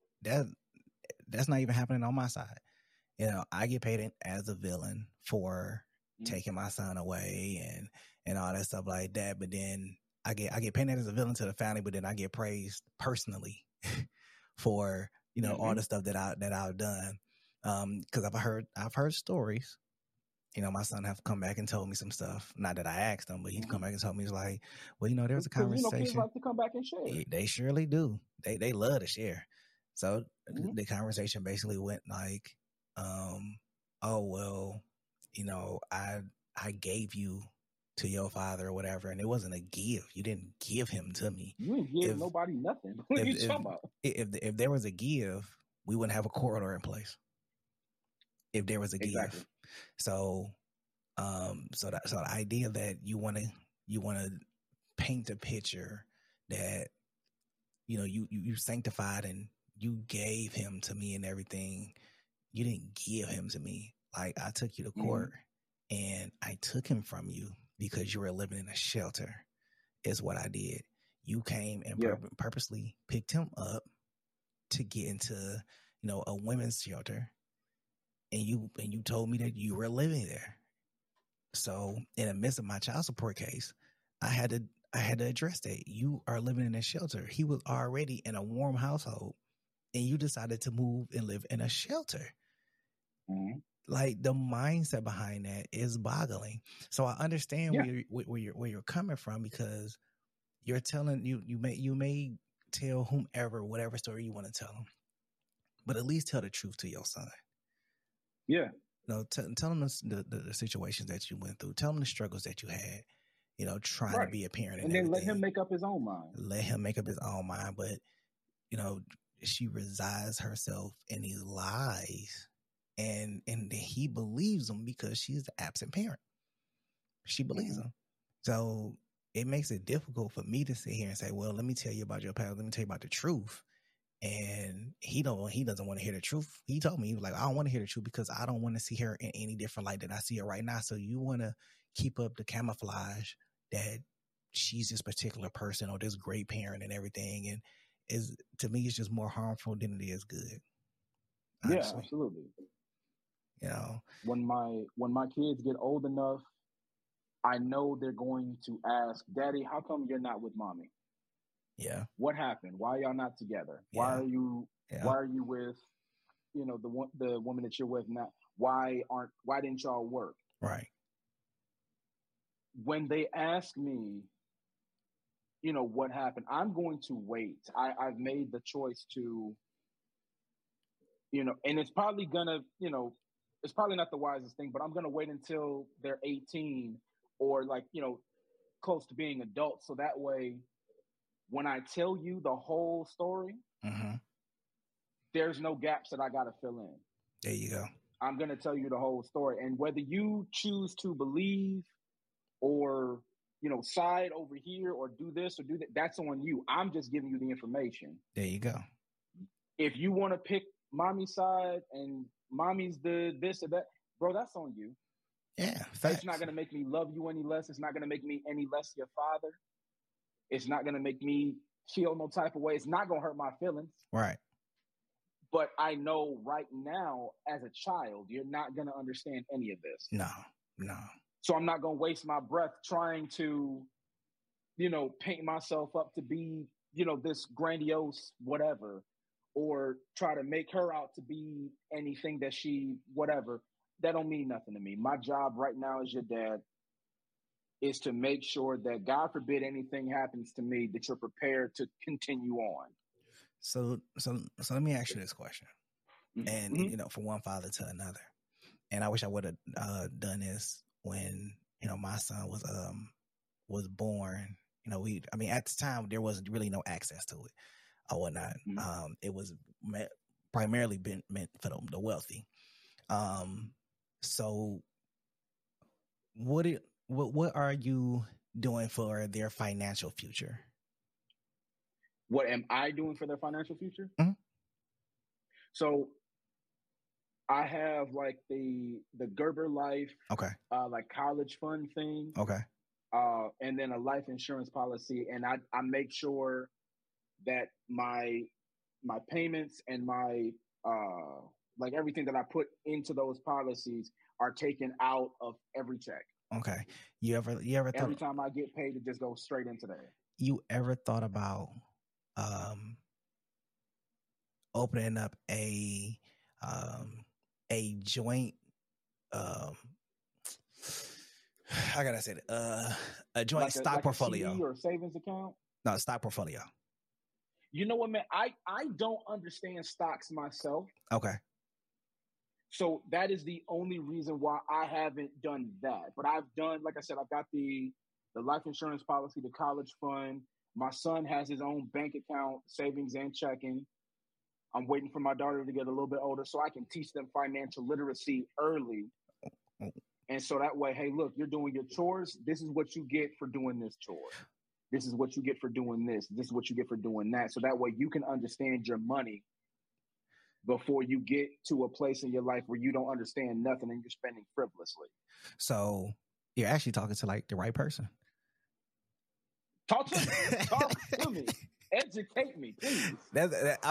that's not even happening on my side. You know, I get paid as a villain for taking my son away and all that stuff like that. But then I get paid as a villain to the family, but then I get praised personally for, you know, all the stuff that I've done. Cause I've heard stories. You know, my son have come back and told me some stuff. Not that I asked him, but he's come back and told me, he's like, well, you know, there's a conversation. You know, kids like to come back and share. They surely do. They love to share. So the conversation basically went like, oh, well, you know, I gave you to your father or whatever, and it wasn't a give. You didn't give him to me. You didn't give nobody nothing. What are you talking about? If there was a give, we wouldn't have a corridor in place. If there was a give. So the idea that you want to paint a picture that, you know, you sanctified and you gave him to me and everything. You didn't give him to me. Like, I took you to court and I took him from you because you were living in a shelter is what I did. You came and purposely picked him up to get into, you know, a women's shelter. And you told me that you were living there. So in the midst of my child support case, I had to address that. You are living in a shelter. He was already in a warm household, and you decided to move and live in a shelter. Like, the mindset behind that is boggling. So I understand where you're coming from, because you're telling you may tell whomever whatever story you want to tell them, but at least tell the truth to your son. Yeah. You know, tell them the situations that you went through. Tell them the struggles that you had, you know, trying to be a parent. And then let him make up his own mind. Let him make up his own mind. But, you know, she resides herself in these lies, and he believes them because she's the absent parent. She believes them. So it makes it difficult for me to sit here and say, well, let me tell you about your past. Let me tell you about the truth. And he doesn't want to hear the truth. He told me, he was like, I don't want to hear the truth because I don't want to see her in any different light than I see her right now. So you want to keep up the camouflage that she's this particular person or this great parent and everything. And to me, it's just more harmful than it is good. Honestly. Yeah, absolutely. You know, when my kids get old enough, I know they're going to ask, Daddy, how come you're not with Mommy? Yeah. What happened? Why are y'all not together? Why are you with, you know, the woman that you're with now? Why didn't y'all work? Right. When they ask me, you know, what happened, I'm going to wait. I've made the choice to, you know, and it's probably gonna, you know, it's probably not the wisest thing, but I'm gonna wait until they're 18 or, like, you know, close to being adults. So that way, when I tell you the whole story, there's no gaps that I got to fill in. There you go. I'm going to tell you the whole story. And whether you choose to believe or, you know, side over here or do this or do that, that's on you. I'm just giving you the information. There you go. If you want to pick Mommy's side and Mommy's the this or that, bro, that's on you. Yeah. Facts. It's not going to make me love you any less. It's not going to make me any less your father. It's not going to make me feel no type of way. It's not going to hurt my feelings. Right. But I know right now, as a child, you're not going to understand any of this. No. So I'm not going to waste my breath trying to, you know, paint myself up to be, you know, this grandiose whatever, or try to make her out to be anything that she, whatever. That don't mean nothing to me. My job right now as your dad is to make sure that, God forbid anything happens to me, that you're prepared to continue on. So let me ask you this question, and you know, from one father to another, and I wish I would have done this when, you know, my son was born. You know, at the time there wasn't really no access to it or whatnot. It was primarily meant for the wealthy. So what are you doing for their financial future? What am I doing for their financial future? Mm-hmm. So I have like the Gerber Life, okay, like college fund thing, okay, and then a life insurance policy, and I make sure that my payments and my like everything that I put into those policies are taken out of every check. Okay. You ever thought, every time I get paid, it just goes straight into there? You ever thought about opening up a joint how can I say it? A joint like stock portfolio a CD or a savings account? No, stock portfolio. You know what, man? I don't understand stocks myself. Okay. So that is the only reason why I haven't done that. But I've done, like I said, I've got the life insurance policy, the college fund. My son has his own bank account, savings and checking. I'm waiting for my daughter to get a little bit older so I can teach them financial literacy early. And so that way, hey, look, you're doing your chores. This is what you get for doing this chore. This is what you get for doing this. This is what you get for doing that. So that way you can understand your money before you get to a place in your life where you don't understand nothing and you're spending frivolously. So you're actually talking to like the right person. Talk to me. Talk to me. Educate me, please. The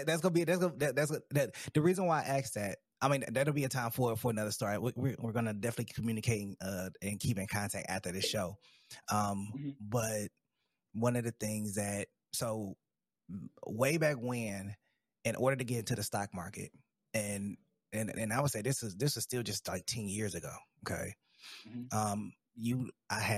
reason why I asked that. I mean, that'll be a time for another story. We're going to definitely communicate and keep in contact after this show. But one of the things that, so way back when, in order to get into the stock market, and I would say this is still just like 10 years ago. Okay. I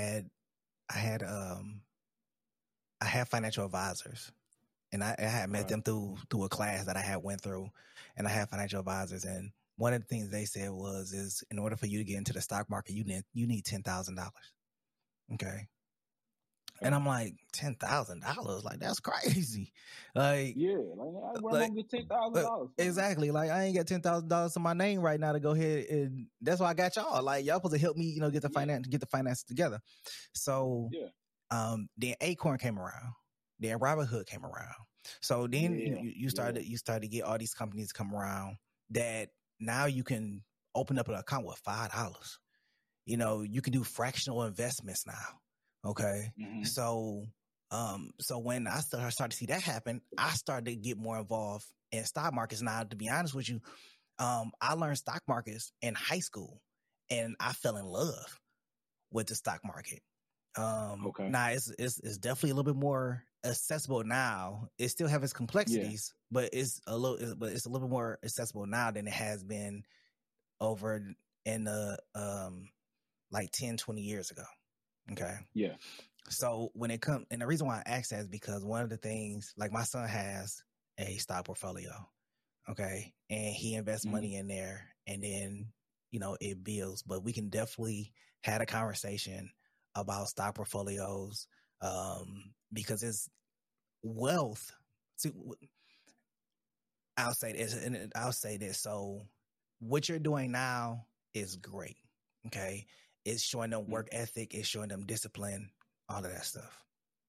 had financial advisors, and I had met them through a class that I had went through, and I had financial advisors. And one of the things they said is in order for you to get into the stock market, you need $10,000. Okay. And I'm like, $10,000? Like, that's crazy. Like, yeah, like where am I gonna get $10,000? Exactly. Like, I ain't got $10,000 to my name right now to go ahead, and that's why I got y'all. Like, y'all supposed to help me, get the finances together. So, then Acorn came around. Then Robinhood came around. So then you started to get all these companies come around that now you can open up an account with $5. You can do fractional investments now. Okay. So when I started to see that happen, I started to get more involved in stock markets. Now, to be honest with you, I learned stock markets in high school, and I fell in love with the stock market. Now it's definitely a little bit more accessible now. It still have its complexities, but it's a little bit more accessible now than it has been over in the like 10, 20 years ago. Okay. Yeah. So when it comes, and the reason why I ask that is because one of the things, like my son has a stock portfolio. Okay. And he invests money in there, and then, it builds, but we can definitely have a conversation about stock portfolios, because it's wealth. See, I'll say this. So what you're doing now is great. Okay. It's showing them work ethic. It's showing them discipline, all of that stuff.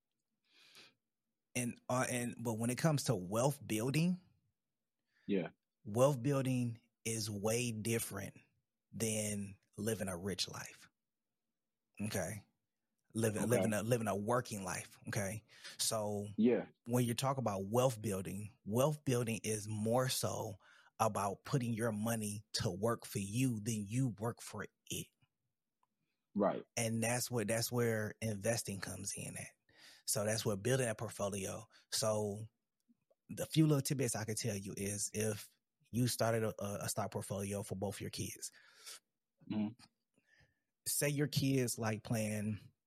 But when it comes to wealth building, wealth building is way different than living a rich life. Okay. Living a working life. Okay. So when you talk about wealth building is more so about putting your money to work for you than you work for it. Right. And that's where investing comes in at. So that's where building a portfolio. So the few little tidbits I could tell you is, if you started a stock portfolio for both your kids, say your kids like playing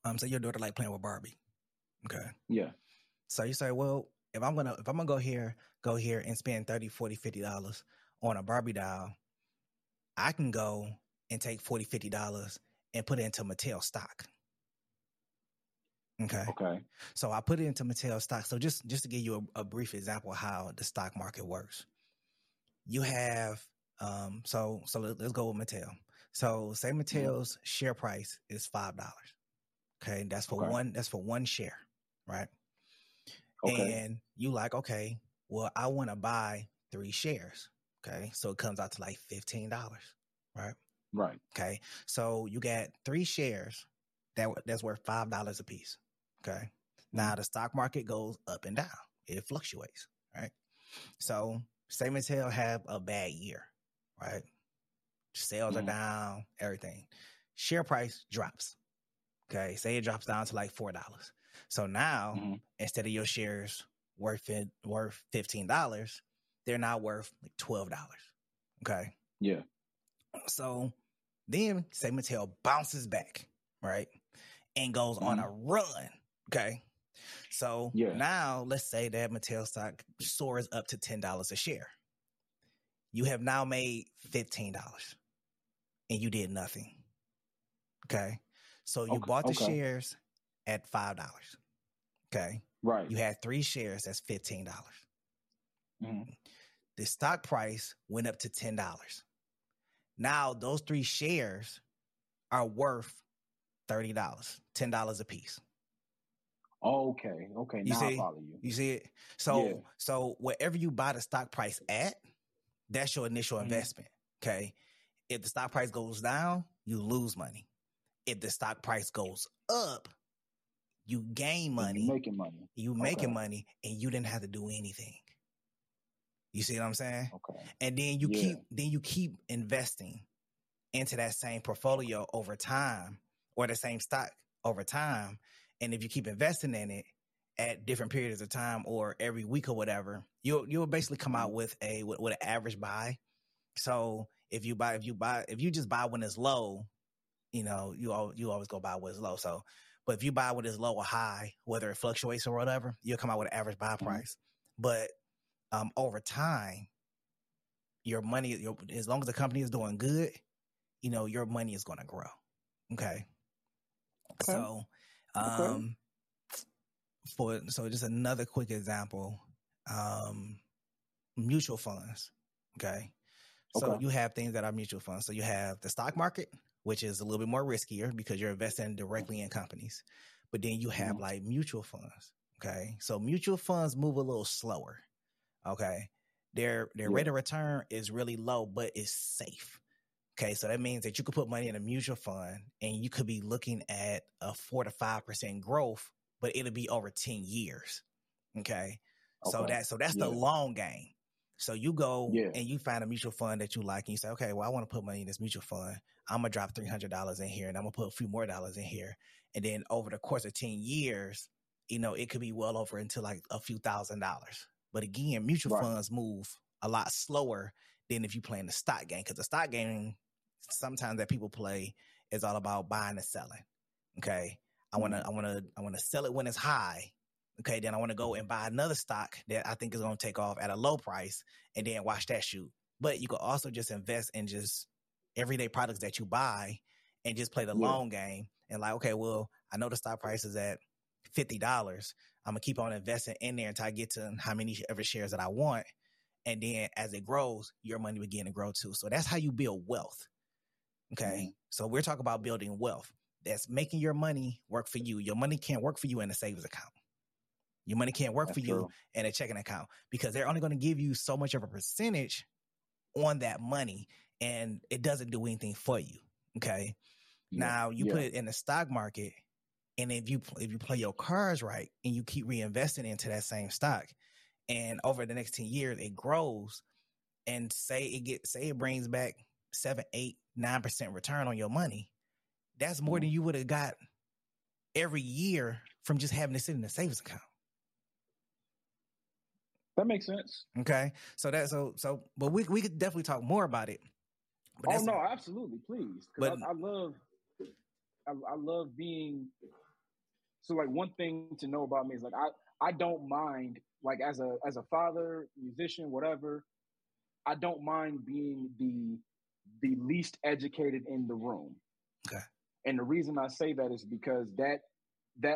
So your daughter like playing with Barbie. Okay. Yeah. So you say, well, if I'm gonna go here and spend $30, $40, $50 on a Barbie doll, I can go and take $40, $50 and put it into Mattel stock. Okay. Okay. So I put it into Mattel stock. So just to give you a brief example of how the stock market works, you have so let's go with Mattel. So say Mattel's share price is $5. Okay, that's for one share, right? Okay. And you like, okay, well, I want to buy 3 shares. Okay, so it comes out to like $15, right? Right. Okay, so you got 3 shares that's worth $5 a piece. Okay, now the stock market goes up and down; it fluctuates, right? So say Mattel have a bad year, right? Sales are down, everything. Share price drops. Okay, say it drops down to like $4. So now instead of your shares worth $15, they're now worth like $12. Okay. Yeah. So then say Mattel bounces back, right, and goes on a run. Okay. So now let's say that Mattel stock soars up to $10 a share. You have now made $15 and you did nothing. Okay. So you bought the shares at $5. Okay. Right. You had 3 shares, that's $15. The stock price went up to $10. Now those 3 shares are worth $30, $10 a piece. Okay. Now I follow you. You see it? So wherever you buy the stock price at, that's your initial investment. Okay. If the stock price goes down, you lose money. If the stock price goes up, you gain money. You're making money and you didn't have to do anything. You see what I'm saying? Okay. And then you keep investing into that same portfolio over time, or the same stock over time. And if you keep investing in it at different periods of time or every week or whatever, you'll basically come out with an average buy. So if you just buy when it's low, you know, you always go buy when it's low. So, but if you buy when it's low or high, whether it fluctuates or whatever, you'll come out with an average buy price. But over time, your money, as long as the company is doing good, you know, your money is going to grow. Okay. So, so just another quick example, mutual funds. Okay. So you have things that are mutual funds. So you have the stock market, which is a little bit more riskier because you're investing directly in companies. But then you have like mutual funds. Okay. So mutual funds move a little slower. Okay. Their rate of return is really low, but it's safe. Okay. So that means that you could put money in a mutual fund and you could be looking at a 4 to 5% growth, but it'll be over 10 years. Okay. So that's the long game. So you go and you find a mutual fund that you like and you say, okay, well, I want to put money in this mutual fund. I'm going to drop $300 in here and I'm going to put a few more dollars in here. And then over the course of 10 years, you know, it could be well over into like a few $1,000s. But again, mutual funds move a lot slower than if you play in the stock game, because the stock game sometimes that people play is all about buying and selling. Okay. I want to sell it when it's high. Okay, then I want to go and buy another stock that I think is going to take off at a low price and then watch that shoot. But you could also just invest in just everyday products that you buy and just play the long game. And like, okay, well, I know the stock price is at $50. I'm going to keep on investing in there until I get to how many ever shares that I want. And then as it grows, your money will begin to grow too. So that's how you build wealth. Okay, so we're talking about building wealth. That's making your money work for you. Your money can't work for you in a savings account. Your money can't work for you in a checking account because they're only going to give you so much of a percentage on that money and it doesn't do anything for you. Okay. Now you put it in the stock market, and if you play your cards right and you keep reinvesting into that same stock, and over the next 10 years it grows, and say it brings back 7, 8, 9% return on your money, that's more than you would have got every year from just having it sit in a savings account. That makes sense. Okay. But we could definitely talk more about it. Oh no, absolutely, please. Because I love being So like one thing to know about me is like I don't mind, like as a father, musician, whatever, I don't mind being the least educated in the room. Okay. And the reason I say that is because that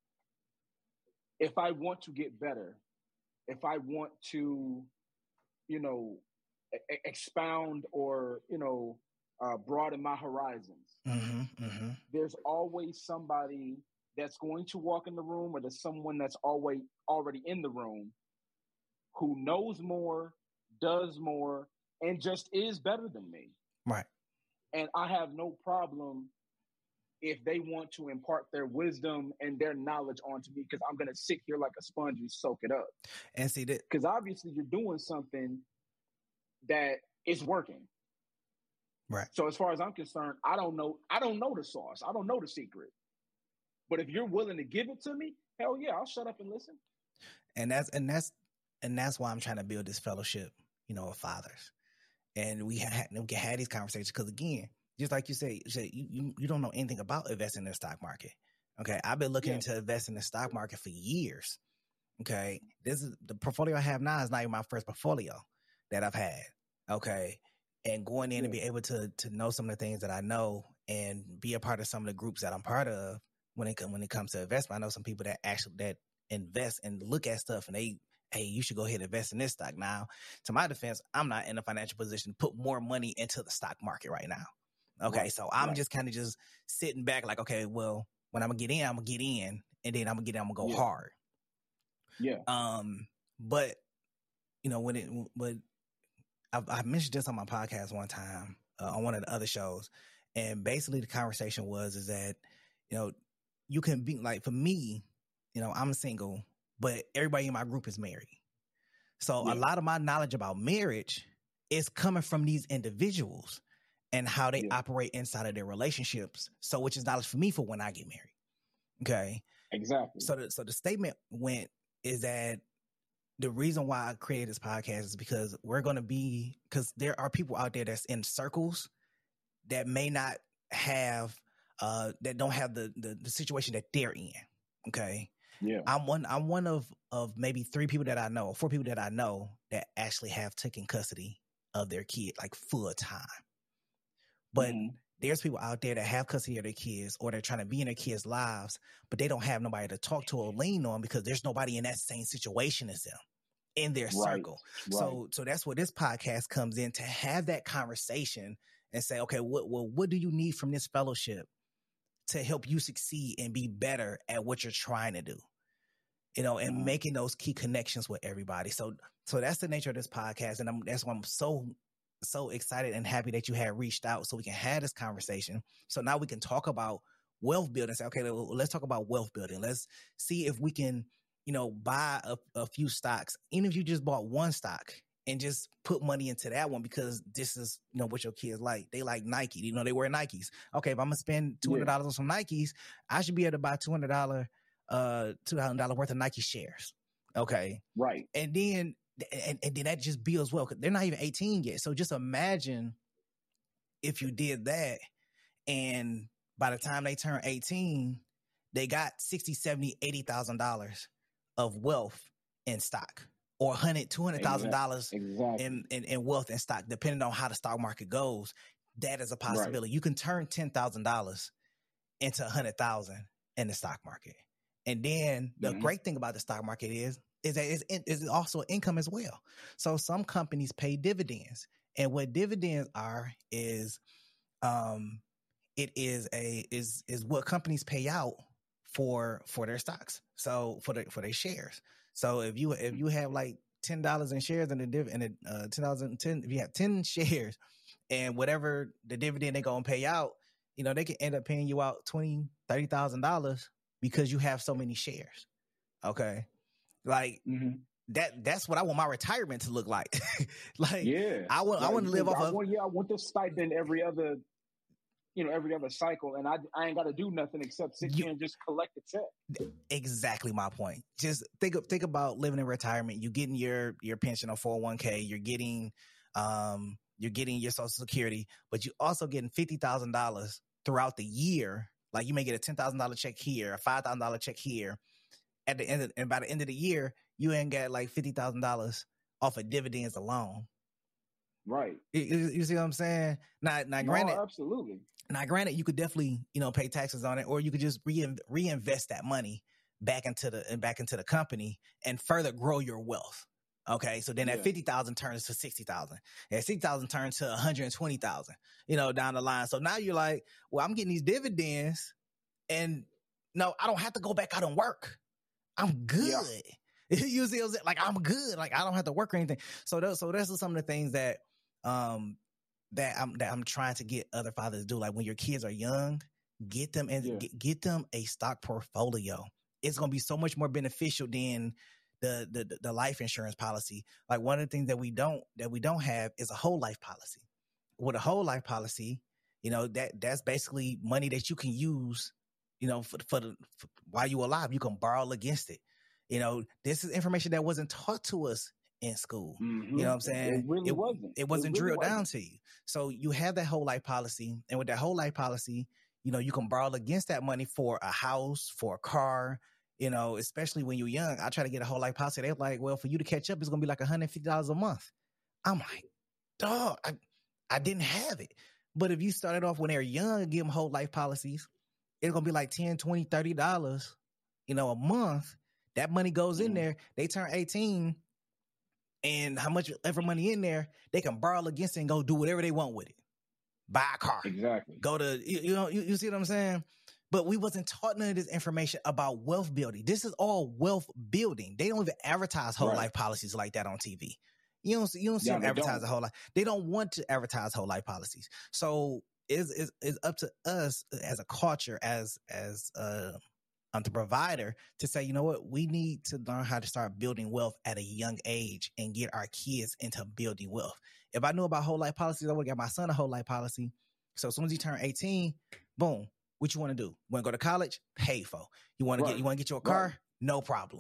if I want to get better, if I want to, you know, expound or, broaden my horizons, there's always somebody that's going to walk in the room, or there's someone that's already in the room who knows more, does more, and just is better than me. Right. And I have no problem if they want to impart their wisdom and their knowledge onto me, because I'm going to sit here like a sponge and soak it up. And see that, because obviously you're doing something that is working. Right. So as far as I'm concerned, I don't know the sauce. I don't know the secret. But if you're willing to give it to me, hell yeah, I'll shut up and listen. And that's why I'm trying to build this fellowship, of fathers. And we can have these conversations because, again, just like you say, you don't know anything about investing in the stock market. Okay, I've been looking into investing in the stock market for years. Okay, this is the portfolio I have now is not even my first portfolio that I've had. Okay, and going in and be able to know some of the things that I know and be a part of some of the groups that I'm part of when it comes to investment. I know some people that invest and look at stuff and hey, you should go ahead and invest in this stock. Now, to my defense, I'm not in a financial position to put more money into the stock market right now. Okay, so I'm just kind of just sitting back like, okay, well, when I'm going to get in, I'm going to get in, and then I'm going to go hard. Yeah. But, I mentioned this on my podcast one time on one of the other shows, and basically the conversation is that, you can be like, for me, I'm single, but everybody in my group is married. So a lot of my knowledge about marriage is coming from these individuals and how they operate inside of their relationships. So, which is knowledge for me for when I get married. Okay. Exactly. So the statement is that the reason why I created this podcast is because because there are people out there that's in circles that may not have, that don't have the situation that they're in. Okay. Yeah. I'm one of maybe 3 people that I know, 4 people that I know that actually have taken custody of their kid, like full time. But there's people out there that have custody of their kids, or they're trying to be in their kids' lives, but they don't have nobody to talk to or lean on because there's nobody in that same situation as them in their circle. Right. So that's where this podcast comes in, to have that conversation and say, okay, what do you need from this fellowship to help you succeed and be better at what you're trying to do, and making those key connections with everybody. So that's the nature of this podcast. And that's why I'm so excited and happy that you had reached out so we can have this conversation. So now we can talk about wealth building. Say, okay, let's talk about wealth building. Let's see if we can, buy a few stocks, even if you just bought one stock and just put money into that one, because this is, what your kids like. They like Nike, they wear Nikes. Okay, if I'm gonna spend $200 on some Nikes, I should be able to buy $200 worth of Nike shares. Okay. Right. And then that just builds well, because they're not even 18 yet. So just imagine if you did that, and by the time they turn 18, they got $60,000, $70,000, $80,000 of wealth in stock, or $200,000 in wealth in stock, depending on how the stock market goes. That is a possibility. Right. You can turn $10,000 into $100,000 in the stock market. And then the great thing about the stock market is that it's also income as well. So some companies pay dividends, and what dividends are is what companies pay out for their stocks. So for their shares. So if you have like $10 in shares and if you have 10 shares, and whatever the dividend they're gonna pay out, they can end up paying you out $20,000, $30,000 because you have so many shares. Okay. Like that's what I want my retirement to look like. I want to live off of. I want this stipend every other cycle, and I ain't got to do nothing except sit here and just collect a check. Exactly my point. Just think about living in retirement. You're getting your pension on 401k. You're getting your Social Security, but you're also getting $50,000 throughout the year. Like you may get a $10,000 check here, a $5,000 check here. At the end, and by the end of the year, you ain't got like $50,000 off of dividends alone. Right. You see what I'm saying? Now, granted, absolutely. Now, granted, you could definitely, pay taxes on it, or you could just reinvest that money back into the company and further grow your wealth. Okay, so then that 50,000 turns to 60,000. That 60,000 turns to 120,000. Down the line. So now you're like, well, I'm getting these dividends, and no, I don't have to go back out and work. I'm good. Yeah. You see what I'm saying? Like, I'm good. Like, I don't have to work or anything. So those are some of the things that I'm trying to get other fathers to do. Like, when your kids are young, get them get them a stock portfolio. It's gonna be so much more beneficial than the life insurance policy. Like, one of the things that we don't have is a whole life policy. With a whole life policy, that's basically money that you can use. For while you're alive, you can borrow against it. This is information that wasn't taught to us in school. Mm-hmm. You know what I'm saying? It really wasn't. It wasn't drilled down to you. So you have that whole life policy. And with that whole life policy, you can borrow against that money for a house, for a car, especially when you're young. I try to get a whole life policy. They're like, well, for you to catch up, it's going to be like $150 a month. I'm like, dog, I didn't have it. But if you started off when they're young and give them whole life policies, it's going to be like $10, $20, $30, a month. That money goes in there. They turn 18, and how much ever money in there, they can borrow against it and go do whatever they want with it. Buy a car. Exactly. Go to, you see what I'm saying? But we wasn't taught none of this information about wealth building. This is all wealth building. They don't even advertise whole life policies like that on TV. You don't see them advertise a whole life. They don't want to advertise whole life policies. So it's up to us as a culture, as the provider, to say, you know what, we need to learn how to start building wealth at a young age and get our kids into building wealth. If I knew about whole life policies, I would get my son a whole life policy. So as soon as he turned 18, boom, what you want to do? Want to go to college? Pay for. You want to get you a car? Right. No problem.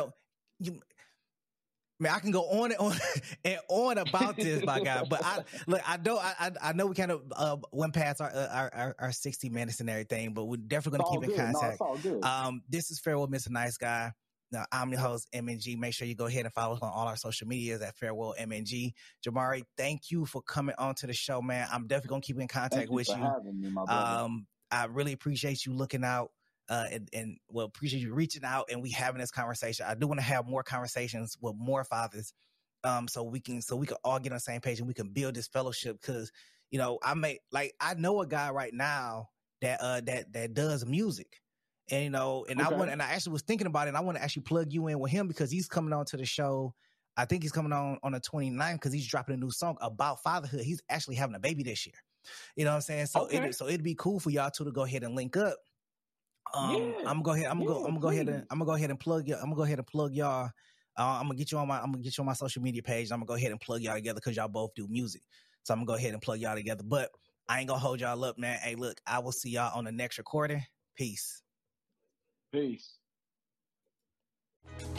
I can go on and on and on about this, my guy. But I know we kind of went past our 60 minutes and everything, but we're definitely going to keep in contact. No, it's all good. This is Farewell, Mr. Nice Guy. Now, I'm your host, MNG. Make sure you go ahead and follow us on all our social medias at Farewell MNG. Jamari, thank you for coming on to the show, man. I'm definitely going to keep in contact with you. Having me, my brother. I really appreciate you looking out. Appreciate you reaching out and we having this conversation. I do want to have more conversations with more fathers, so we can all get on the same page and we can build this fellowship. Because I know a guy right now that does music, and I actually was thinking about it. And I want to actually plug you in with him because he's coming on to the show. I think he's coming on the 29th because he's dropping a new song about fatherhood. He's actually having a baby this year. You know what I'm saying? So it'd be cool for y'all two to go ahead and link up. I'm gonna go ahead and plug y'all. I'm gonna get you on my social media page. I'm gonna go ahead and plug y'all together because y'all both do music. So I'm gonna go ahead and plug y'all together. But I ain't gonna hold y'all up, man. Hey, look, I will see y'all on the next recording. Peace.